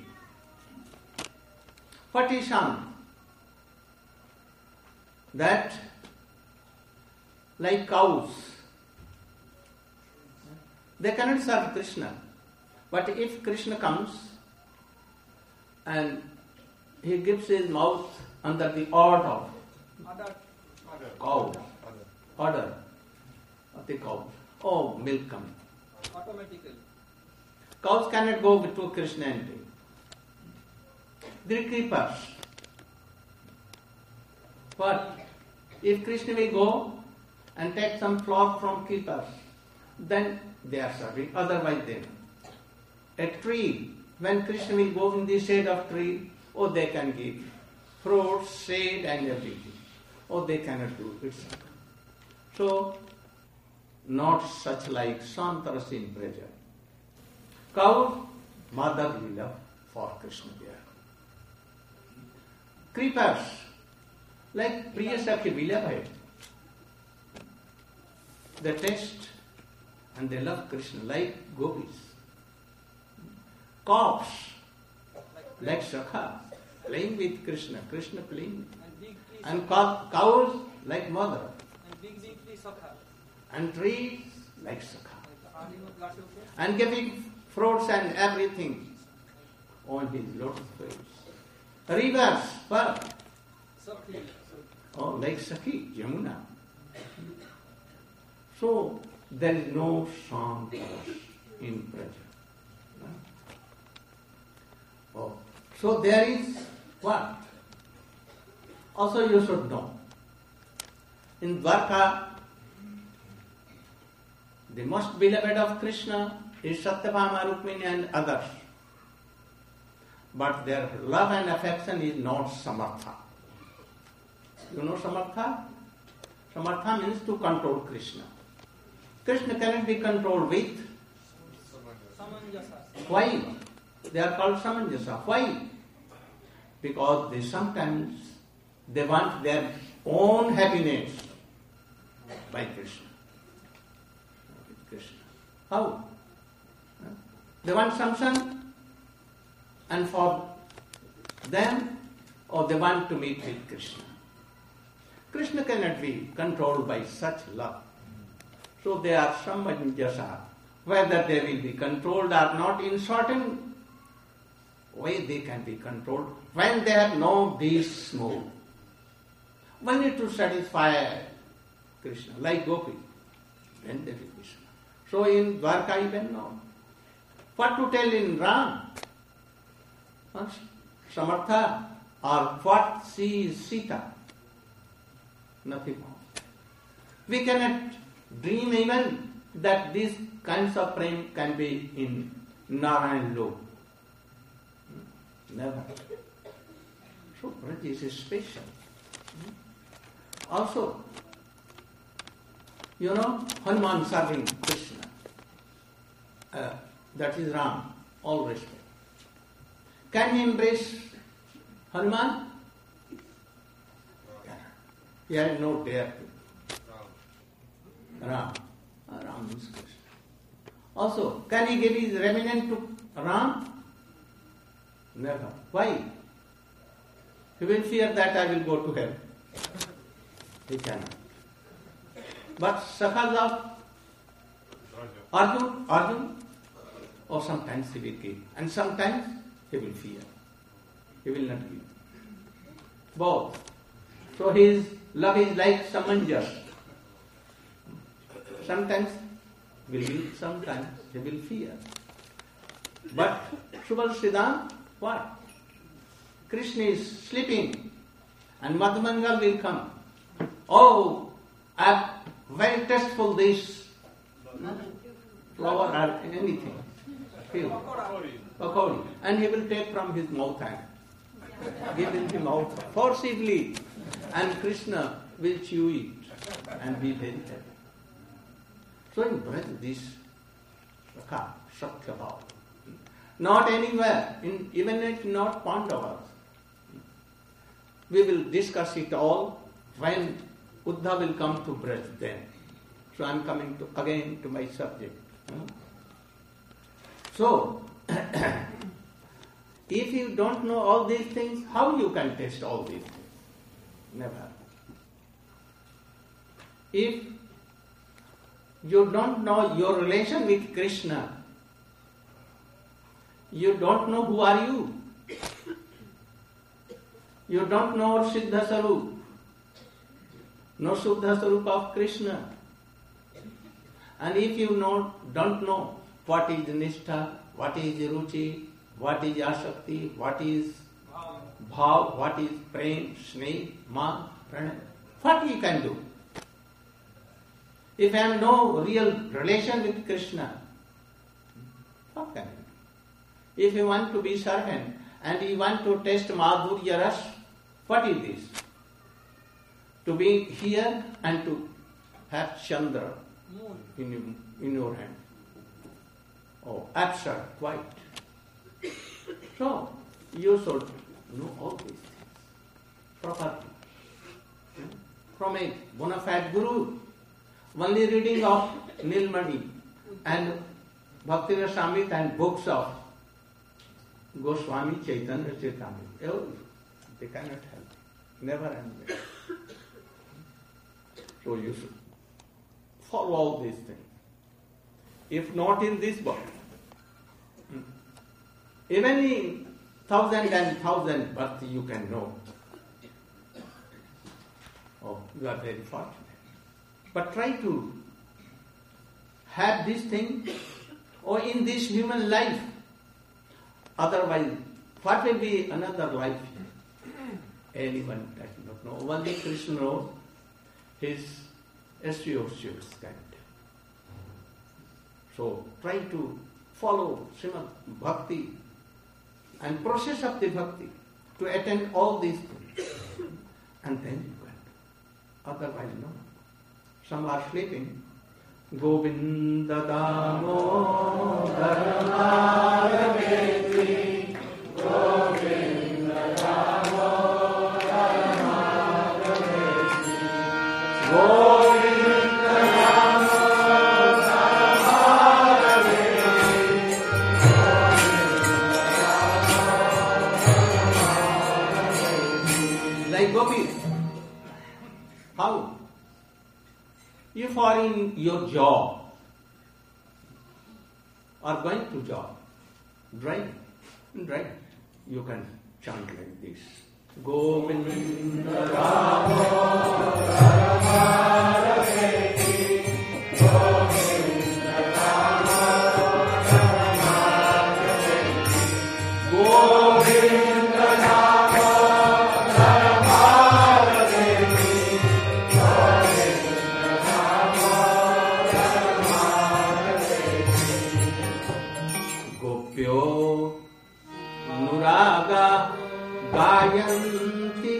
Speaker 1: What is Sant? That like cows, they cannot serve Krishna. But if Krishna comes and he gives his mouth under the order of
Speaker 4: Other.
Speaker 1: cows, order of the cows, oh, milk coming.
Speaker 4: Automatically.
Speaker 1: Cows cannot go to Krishna and drink. They are creepers. What? If Krishna will go and take some flour from creepers, then they are serving, otherwise they don't. A tree, when Krishna will go in the shade of tree, oh, they can give fruits, shade and everything. Oh, they cannot do it. So, not such like Santaras in Braja. Cow, Madhav Lila for Krishna there. Creepers, like Priya Sakhi Vilabhai. They taste and they love Krishna like gopis. Calves, like Sakha, playing with Krishna, Krishna playing.
Speaker 4: And big tree.
Speaker 1: And cow- cows like mother.
Speaker 4: And big, big tree Sakha.
Speaker 1: And trees like Sakha.
Speaker 4: Like the Adino glass also.
Speaker 1: And giving fruits and everything on his lotus feet. Rivers, what?
Speaker 4: Sakhi.
Speaker 1: Oh, like Sakhi, Yamuna. So, there is no song in Braja. Oh, so there is what? Also you should know. In Dwarka, the most beloved of Krishna is Satyabhama, Rukmini and others. But their love and affection is not Samartha. You know Samartha? Samartha means to control Krishna. Krishna cannot be controlled with. Why? They are called samanjasa. Why? Because they sometimes they want their own happiness by Krishna. Krishna. How? They want some son, and for them, or they want to meet with Krishna. Krishna cannot be controlled by such love. So they are samanjasa. Whether they will be controlled or not, in certain way they can be controlled when they have no this move. Only to satisfy Krishna, like Gopi, then they will be. So in Dwarka even no. What to tell in Ram? Huh? Samartha, or what she is Sita? Nothing more. We cannot dream even that these kinds of prem can be in Narayan Lok. Never. So Braj is special. Also, you know, Hanuman serving Krishna. Uh, that is Ram, all respect. Can he embrace Hanuman? He had no dare to. Ram. Uh, Ram is Krishna. Also, can he give his remnant to Ram? Never. Why? He will fear that I will go to hell. He cannot. But Sakhas of Arjun, Arjun, or sometimes he will give, and sometimes he will fear. He will not give. Both. So his love is like samanjas. Sometimes he will give, sometimes he will fear. But Subal Siddhant, what? Krishna is sleeping and Madhamangal will come. Oh, I'm very tasteful this flower or anything. Pakodi. And he will take from his mouth and give in his mouth forcibly. And Krishna will chew it and be very happy. So in Braj, this Sakya Bhava. Not anywhere, in, even if not Pandavas. We will discuss it all when Uddha will come to Braj then. So I am coming to again to my subject. So, if you don't know all these things, how you can test all these things? Never. If you don't know your relation with Krishna, you don't know who are you. You don't know Siddha Sarup, no Siddha Sarup of Krishna. And if you know, don't know what is Nishtha, what is Ruchi, what is Asakti, what is Bhav, what is Prem, Sneh, Ma, Pranay, what you can do? If I have no real relation with Krishna, what can I do? If you want to be servant and you want to test Madhurya Ras, what is this? To be here and to have Chandra in your, in your hand. Oh, absurd, quite. So, you should know all these things properly. From a bona fide guru, only reading of Nilmani and Bhakti Rasamrita and books of Goswami Chaitanya Charitamrita, oh, they cannot help. Never and never. So you should follow all these things. If not in this book, even in thousand and thousand births you can know. Oh, you are very fortunate. But try to have this thing or in this human life. Otherwise, what will be another life? Anyone does not know. Only Krishna knows his associates kind. So try to follow Srimad Bhakti and process of the Bhakti to attain all these things. And then you can. Otherwise, no. some are sleeping. Govinda Damodar Madhaveti, Govinda Damodar Madhaveti, Govinda Damodar Madhaveti, Govinda Damodar Madhaveti. Like gopis. How? If you are in your job or going to job, drive, drive, you can chant like this. Govinda Damodar Madhaveti, Govinda Damodar Madhaveti, Govinda Damodar Madhaveti, Gopyo Nuraga Gayanti,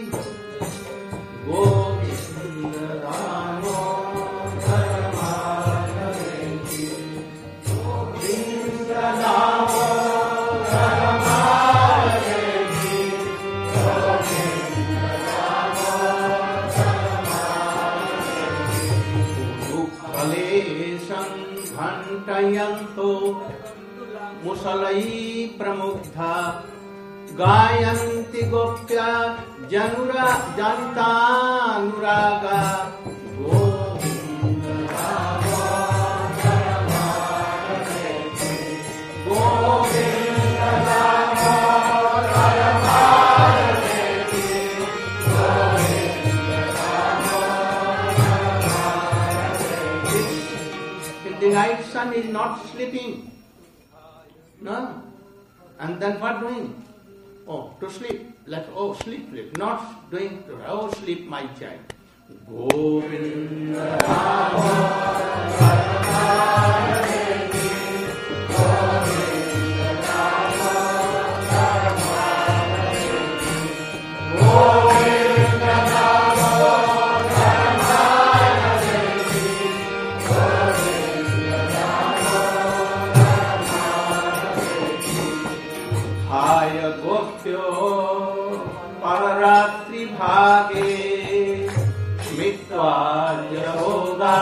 Speaker 1: Govinda Damodar Madhaveti, Govinda Damodar Madhaveti, Govinda Damodar Madhaveti, Udukkalesam Ghantayanto Musalai Pramukha Gayanti Gopya Janura Jantanuraga Govinda Damodar Madhaveti, Govinda Damodar Madhaveti, Govinda Damodar Madhaveti. In the night sun is not sleeping. No? And then what doing? Oh, to sleep. Like, oh, sleep, sleep. Not doing, to, oh, sleep, my child. Govinda Damodar Madhaveti, Govinda Damodar Madhaveti, Govinda Damodar Madhaveti, Govinda Damodar Madhaveti. Haya Gopyo Pararatri Bhage Mitva Yahoga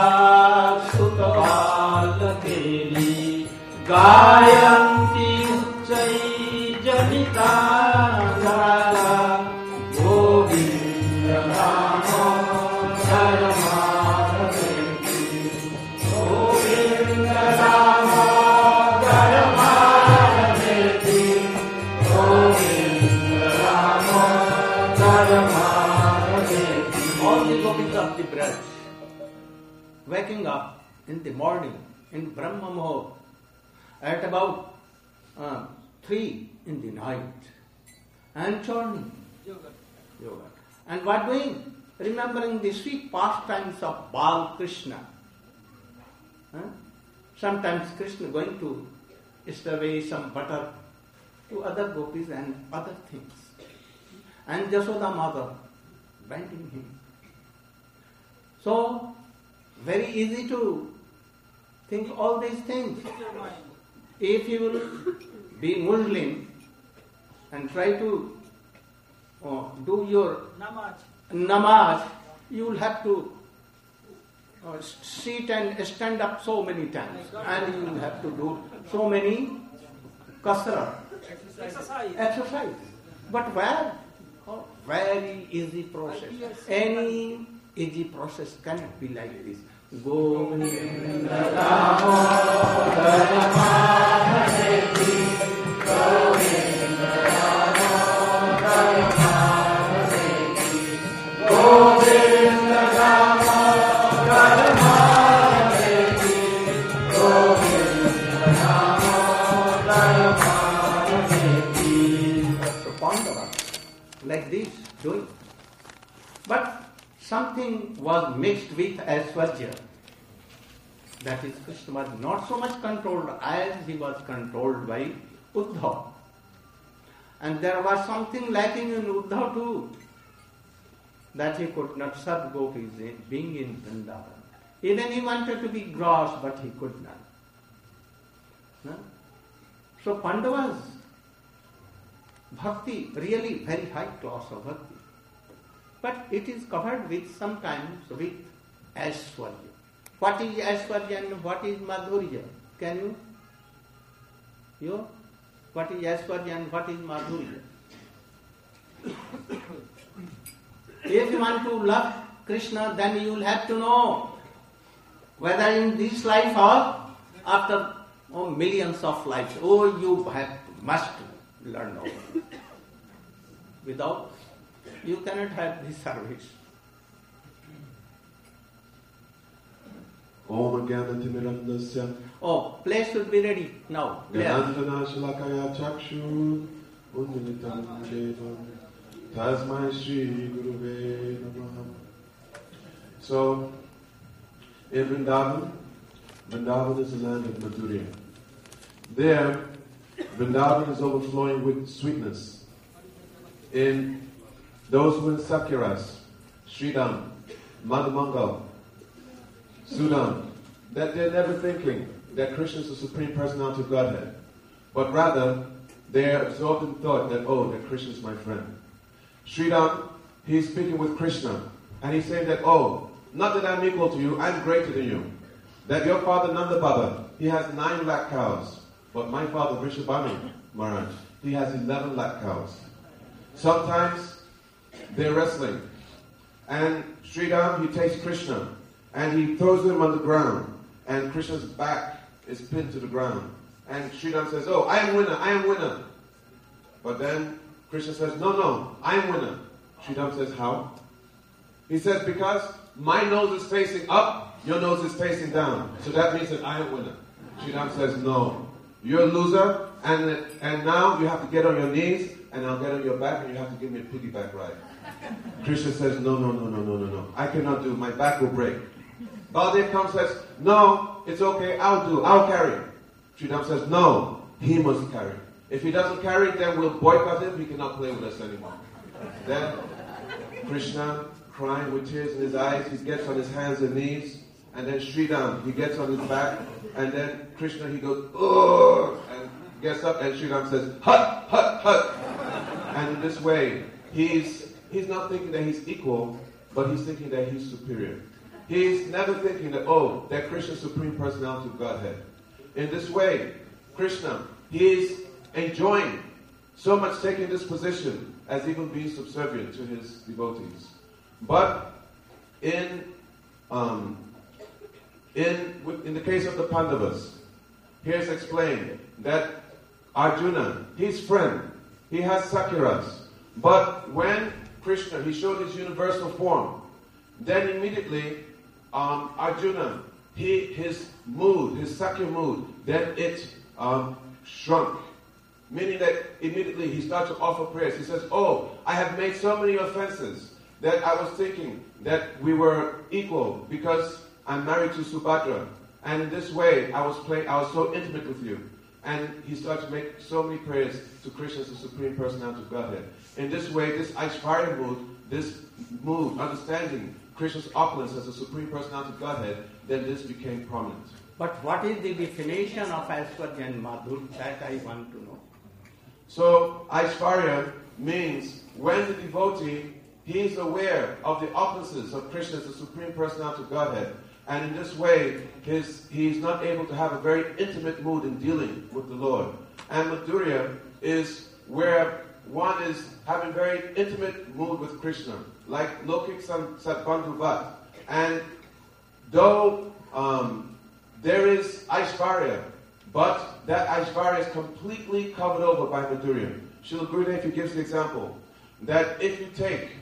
Speaker 1: Sutavalakeli Gayanti Uchai Janita Naraga Govinda Damodar Madhaveti, Govinda Damodar Madhaveti, Govinda Damodar Madhaveti. All the gopis of the Braj waking up in the morning in Brahma Muhurt at about uh, three in the night and chanting yoga. yoga. And what doing? Remembering the sweet pastimes of Bal Krishna. Huh? Sometimes Krishna going to store away some butter to other gopis and other things. And Jasoda Mother binding him. So, very easy to think all these things. If you will be Muslim and try to uh, do your
Speaker 4: Namaz.
Speaker 1: namaz, you will have to uh, sit and stand up so many times, and you will have to do so many kasra,
Speaker 4: Exercise.
Speaker 1: exercise. But where? Oh, very easy process. Any easy process cannot be like this. Govinda Damodar Madhaveti, Govinda Damodar Madhaveti, Govinda Damodar Madhaveti, Govinda Damodar Madhaveti. So Pandava, like this, doing. But something was mixed with Aishwarya. That is, Krishna was not so much controlled as he was controlled by Uddhav. And there was something lacking in Uddhav too, that he could not serve gopis being in Vrindavan. Even he wanted to be gross, but he could not. No? So Pandavas, bhakti, really very high class of bhakti. But it is covered with sometimes with Aishwarya. What is Aishwarya and what is Madhurya? Can you? You? What is Aishwarya and what is Madhurya? If you want to love Krishna, then you will have to know whether in this life or after oh, millions of lives. Oh, you have must learn all. Without, you cannot have this service.
Speaker 8: Om Jnanatimidandasya
Speaker 1: Oh, place should be ready now.
Speaker 8: Jnanandjana Shalakaya Chakshu Unmilitam Devam Tasmai Shri Guruve Namaha. So, in Vrindavan, Vrindavan is the land of Madhurya. There, Vrindavan is overflowing with sweetness. In those who in Sakyaras, Sridham, Madhamangal, Sudan, that they're never thinking that Krishna is the Supreme Personality of Godhead, but rather they're absorbed in thought that, oh, that Krishna is my friend. Sridham, he's speaking with Krishna, and he's saying that, oh, not that I'm equal to you, I'm greater than you. That your father Nandababa, he has nine lakh cows, but my father Vrishabhanu Maharaj, he has eleven lakh cows. Sometimes they're wrestling, and Sridham, he takes Krishna, and he throws him on the ground, and Krishna's back is pinned to the ground. And Sridham says, oh, I am winner, I am winner. But then Krishna says, no, no, I am winner. Sridham says, how? He says, because my nose is facing up, your nose is facing down. So that means that I am winner. Sridham says, no, you're a loser, and, and now you have to get on your knees, and I'll get on your back, and you have to give me a piggyback ride. Krishna says, no, no, no, no, no, no, no. I cannot do, my back will break. Baladev comes and says, no, it's okay, I'll do, I'll carry. Sridham says, no, he must carry. If he doesn't carry, then we'll boycott him, he cannot play with us anymore. Then Krishna, crying with tears in his eyes, he gets on his hands and knees, and then Sridham, he gets on his back, and then Krishna, he goes, oh, and gets up, and Sridham says, hut, hut, hut. And in this way, he's he's not thinking that he's equal, but he's thinking that he's superior. He's never thinking that, oh, that Krishna is Supreme Personality of Godhead. In this way, Krishna, he is enjoying so much taking this position as even being subservient to his devotees. But in um, in in the case of the Pandavas, here's explained that Arjuna, his friend, he has Sakyaras. But when Krishna, he showed his universal form, then immediately um, Arjuna, he his mood, his Sakya mood, then it um, shrunk. Meaning that immediately he starts to offer prayers. He says, oh, I have made so many offenses that I was thinking that we were equal because I'm married to Subhadra. And in this way, I was playing, I was so intimate with you. And he starts to make so many prayers to Krishna as the Supreme Personality of Godhead. In this way, this Aishvarya mood, this mood, understanding Krishna's opulence as the Supreme Personality of Godhead, then this became prominent.
Speaker 1: But what is the definition of Aishwarya and Madhurya? That I want to know.
Speaker 8: So, Aishvarya means when the devotee, he is aware of the opulences of Krishna as the Supreme Personality of Godhead. And in this way, his, he is not able to have a very intimate mood in dealing with the Lord. And Madhurya is where one is having very intimate mood with Krishna, like Lokik Satbandhuvat. And though um, there is Aishvarya, but that Aishvarya is completely covered over by Madhurya. Srila Gurudev, he gives the example that if you take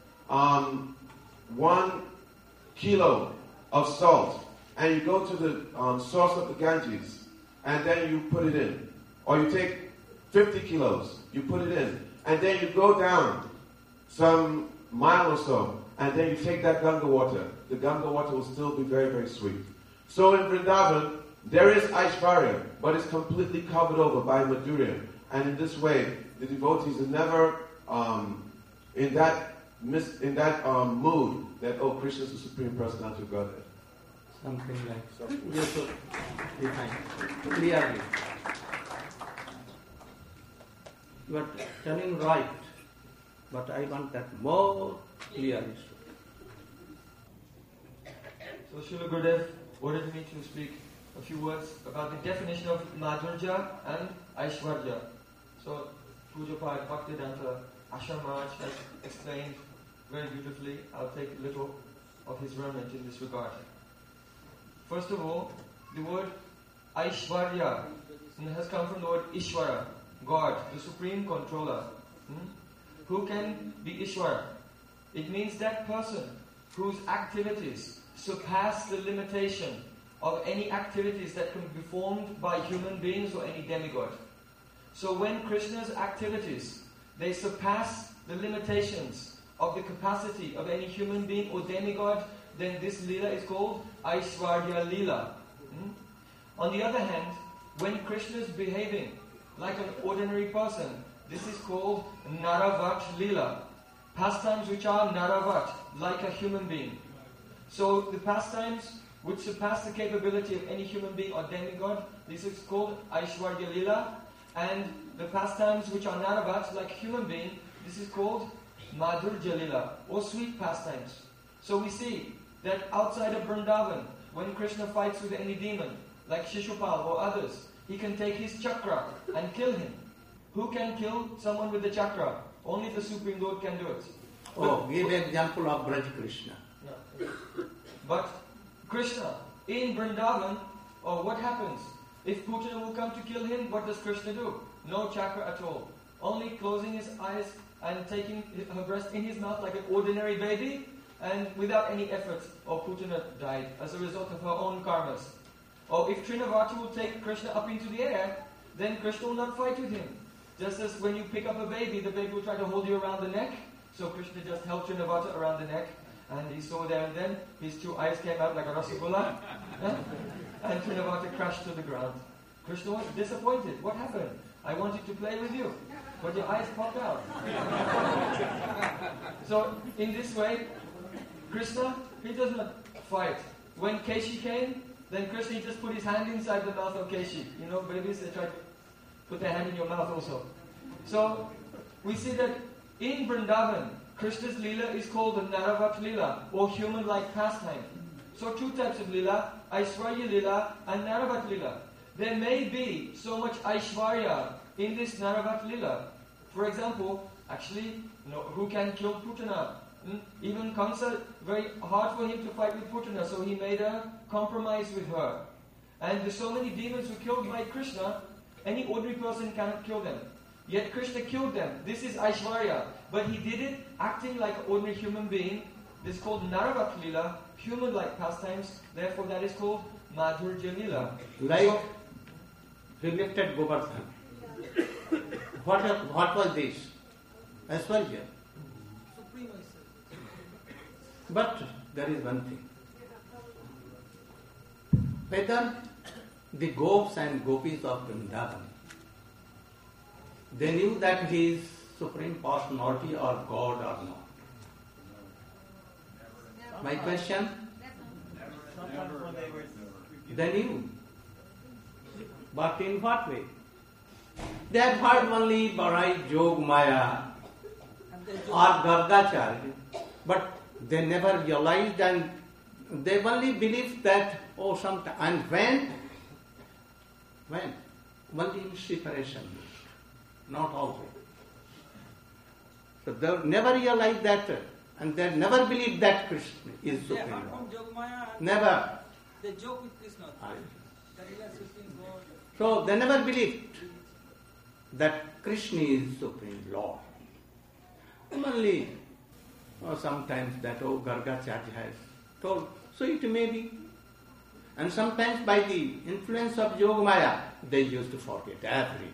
Speaker 8: um, one kilo of salt and you go to the um, source of the Ganges and then you put it in, or you take fifty kilos, you put it in, and then you go down some mile or so, and then you take that Ganga water, the Ganga water will still be very, very sweet. So in Vrindavan, there is Aishvarya, but it's completely covered over by Madhurya. And in this way, the devotees are never um, in that mis- in that um, mood that, oh, Krishna is the Supreme Personality of Godhead.
Speaker 1: Something like you should define clearly. You are telling right, but I want that more clearly.
Speaker 6: So Srila Gurudev ordered me to speak a few words about the definition of Madhurya and Aishwarya. So Pujapad Bhaktivedanta Ashram Maharaj has explained very beautifully. I'll take a little of his remnant in this regard. First of all, the word Aishwarya has come from the word Ishvara, God, the supreme controller. Hmm? Who can be Ishvara? It means that person whose activities surpass the limitation of any activities that can be performed by human beings or any demigod. So when Krishna's activities, they surpass the limitations of the capacity of any human being or demigod, then this Leela is called Aishwarya Leela. Hmm? On the other hand, when Krishna is behaving like an ordinary person, this is called Naravat Leela. Pastimes which are Naravat, like a human being. So the pastimes which surpass the capability of any human being or demigod, this is called Aishwarya Leela. And the pastimes which are Naravat, like human being, this is called Madhurya Leela, or sweet pastimes. So we see that outside of Vrindavan, when Krishna fights with any demon, like Shishupal or others, he can take his chakra and kill him. Who can kill someone with the chakra? Only the Supreme Lord can do it.
Speaker 1: Oh, give example of Braj Krishna.
Speaker 6: No. But Krishna, in Vrindavan, oh, what happens? If Putana will come to kill him, what does Krishna do? No chakra at all. Only closing his eyes and taking her breast in his mouth like an ordinary baby, and without any effort, or Putana died as a result of her own karmas. Or if Trinavati will take Krishna up into the air, then Krishna will not fight with him. Just as when you pick up a baby, the baby will try to hold you around the neck. So Krishna just held Trinavata around the neck, and he saw there and then his two eyes came out like a rasagulla, and Trinavata crashed to the ground. Krishna was disappointed. What happened? I wanted to play with you, but your eyes popped out. So in this way, Krishna, he does not fight. When Keshi came, then Krishna just put his hand inside the mouth of Keshi. You know, babies, they try to put their hand in your mouth also. So we see that in Vrindavan, Krishna's Leela is called the Naravat Leela, or human-like pastime. So two types of Leela, Aishwarya Leela and Naravat Leela. There may be so much Aishwarya in this Naravat Leela. For example, actually, you know, who can kill Putana? Hmm? Even Kamsa, very hard for him to fight with Putana, so he made a compromise with her. And there's so many demons who killed by Krishna, any ordinary person cannot kill them. Yet Krishna killed them. This is Aishwarya. But he did it acting like an ordinary human being. This is called Naravat Leela, human-like pastimes. Therefore that is called Madhurya Leela.
Speaker 1: Like so, he lifted Govardhan. What, what was this? Aishwarya. But there is one thing. Whether the gopis and gopis of Vrindavan, they knew that he is Supreme Personality or God or not. My question? They knew. But in what way? They have heard only Barai Jog Maya or Gargacharya, but they never realized, and they only believed that, oh, sometime. And when? When? Only in separation, not always. So they never realized that, and they never believed that Krishna is
Speaker 4: They
Speaker 1: Supreme
Speaker 4: heard
Speaker 1: Lord.
Speaker 4: from Jogmaya.
Speaker 1: Never.
Speaker 4: They joke with Krishna.
Speaker 1: Aye.
Speaker 4: That he is Supreme God.
Speaker 1: So they never believed that Krishna is Supreme Lord. Only oh, sometimes that, oh, Gargacharya has told. So it may be. And sometimes by the influence of Yogamaya, they used to forget everything.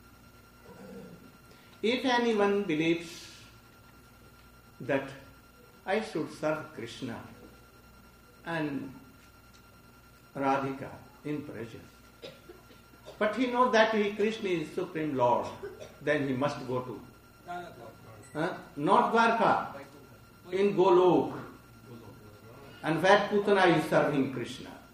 Speaker 1: If anyone believes that I should serve Krishna and Radhika in pleasure, but he knows that he, Krishna is Supreme Lord, then he must go to huh? not Dwarka, in Golok, and where Putana is serving Krishna.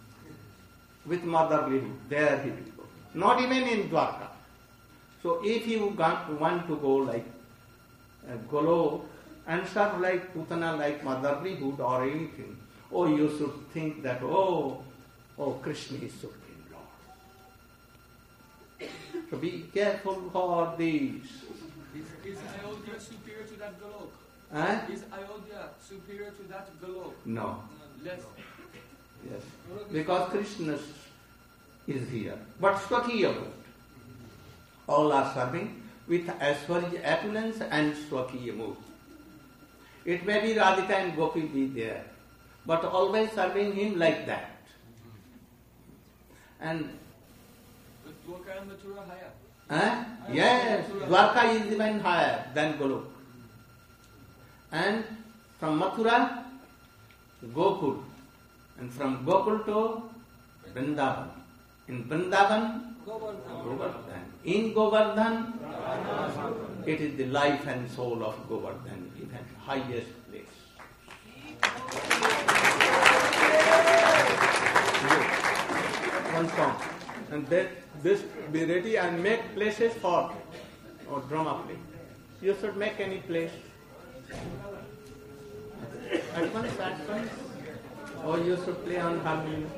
Speaker 1: with motherlyhood. There he will go. Not even in Dwarka. So if you want to go like uh, Golok and serve like Putana, like motherlyhood or anything, oh, you should think that, oh, oh, Krishna is Supreme Lord. So be careful for these.
Speaker 5: Is, is Ayodhya superior to that Golok?
Speaker 1: Huh?
Speaker 5: Is Ayodhya superior to that Golok?
Speaker 1: No.
Speaker 5: Less.
Speaker 1: Yes. Because Krishna is here. But Swakiya mood. All are serving with Aishwarya opulence and Swakiya mood. It may be Radhika and Gopi be there, but always serving him like that. And
Speaker 5: But Dwarka and Mathura higher.
Speaker 1: Huh? Yes, Dwarka is even higher than Golok. And from Mathura, Gokul. And from Gokul to Vrindavan. In Vrindavan, Govardhan. In Govardhan, it is the life and soul of Govardhan, even highest place. One song. And that this be ready and make places for or drama play. You should make any place. At once, at once. Or you should play on harmonium.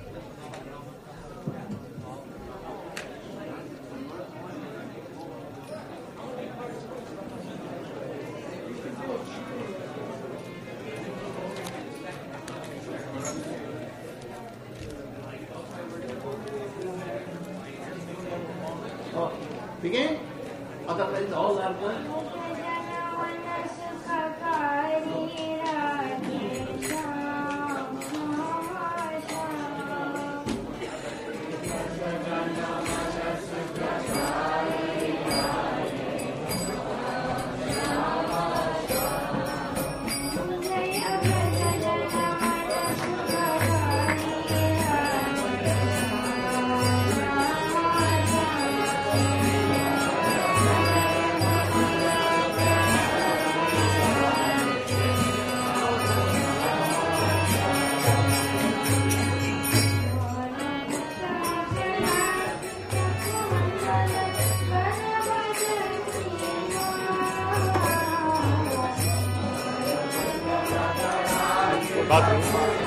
Speaker 1: Oh, begin? Otherwise all are going.
Speaker 9: Bathroom.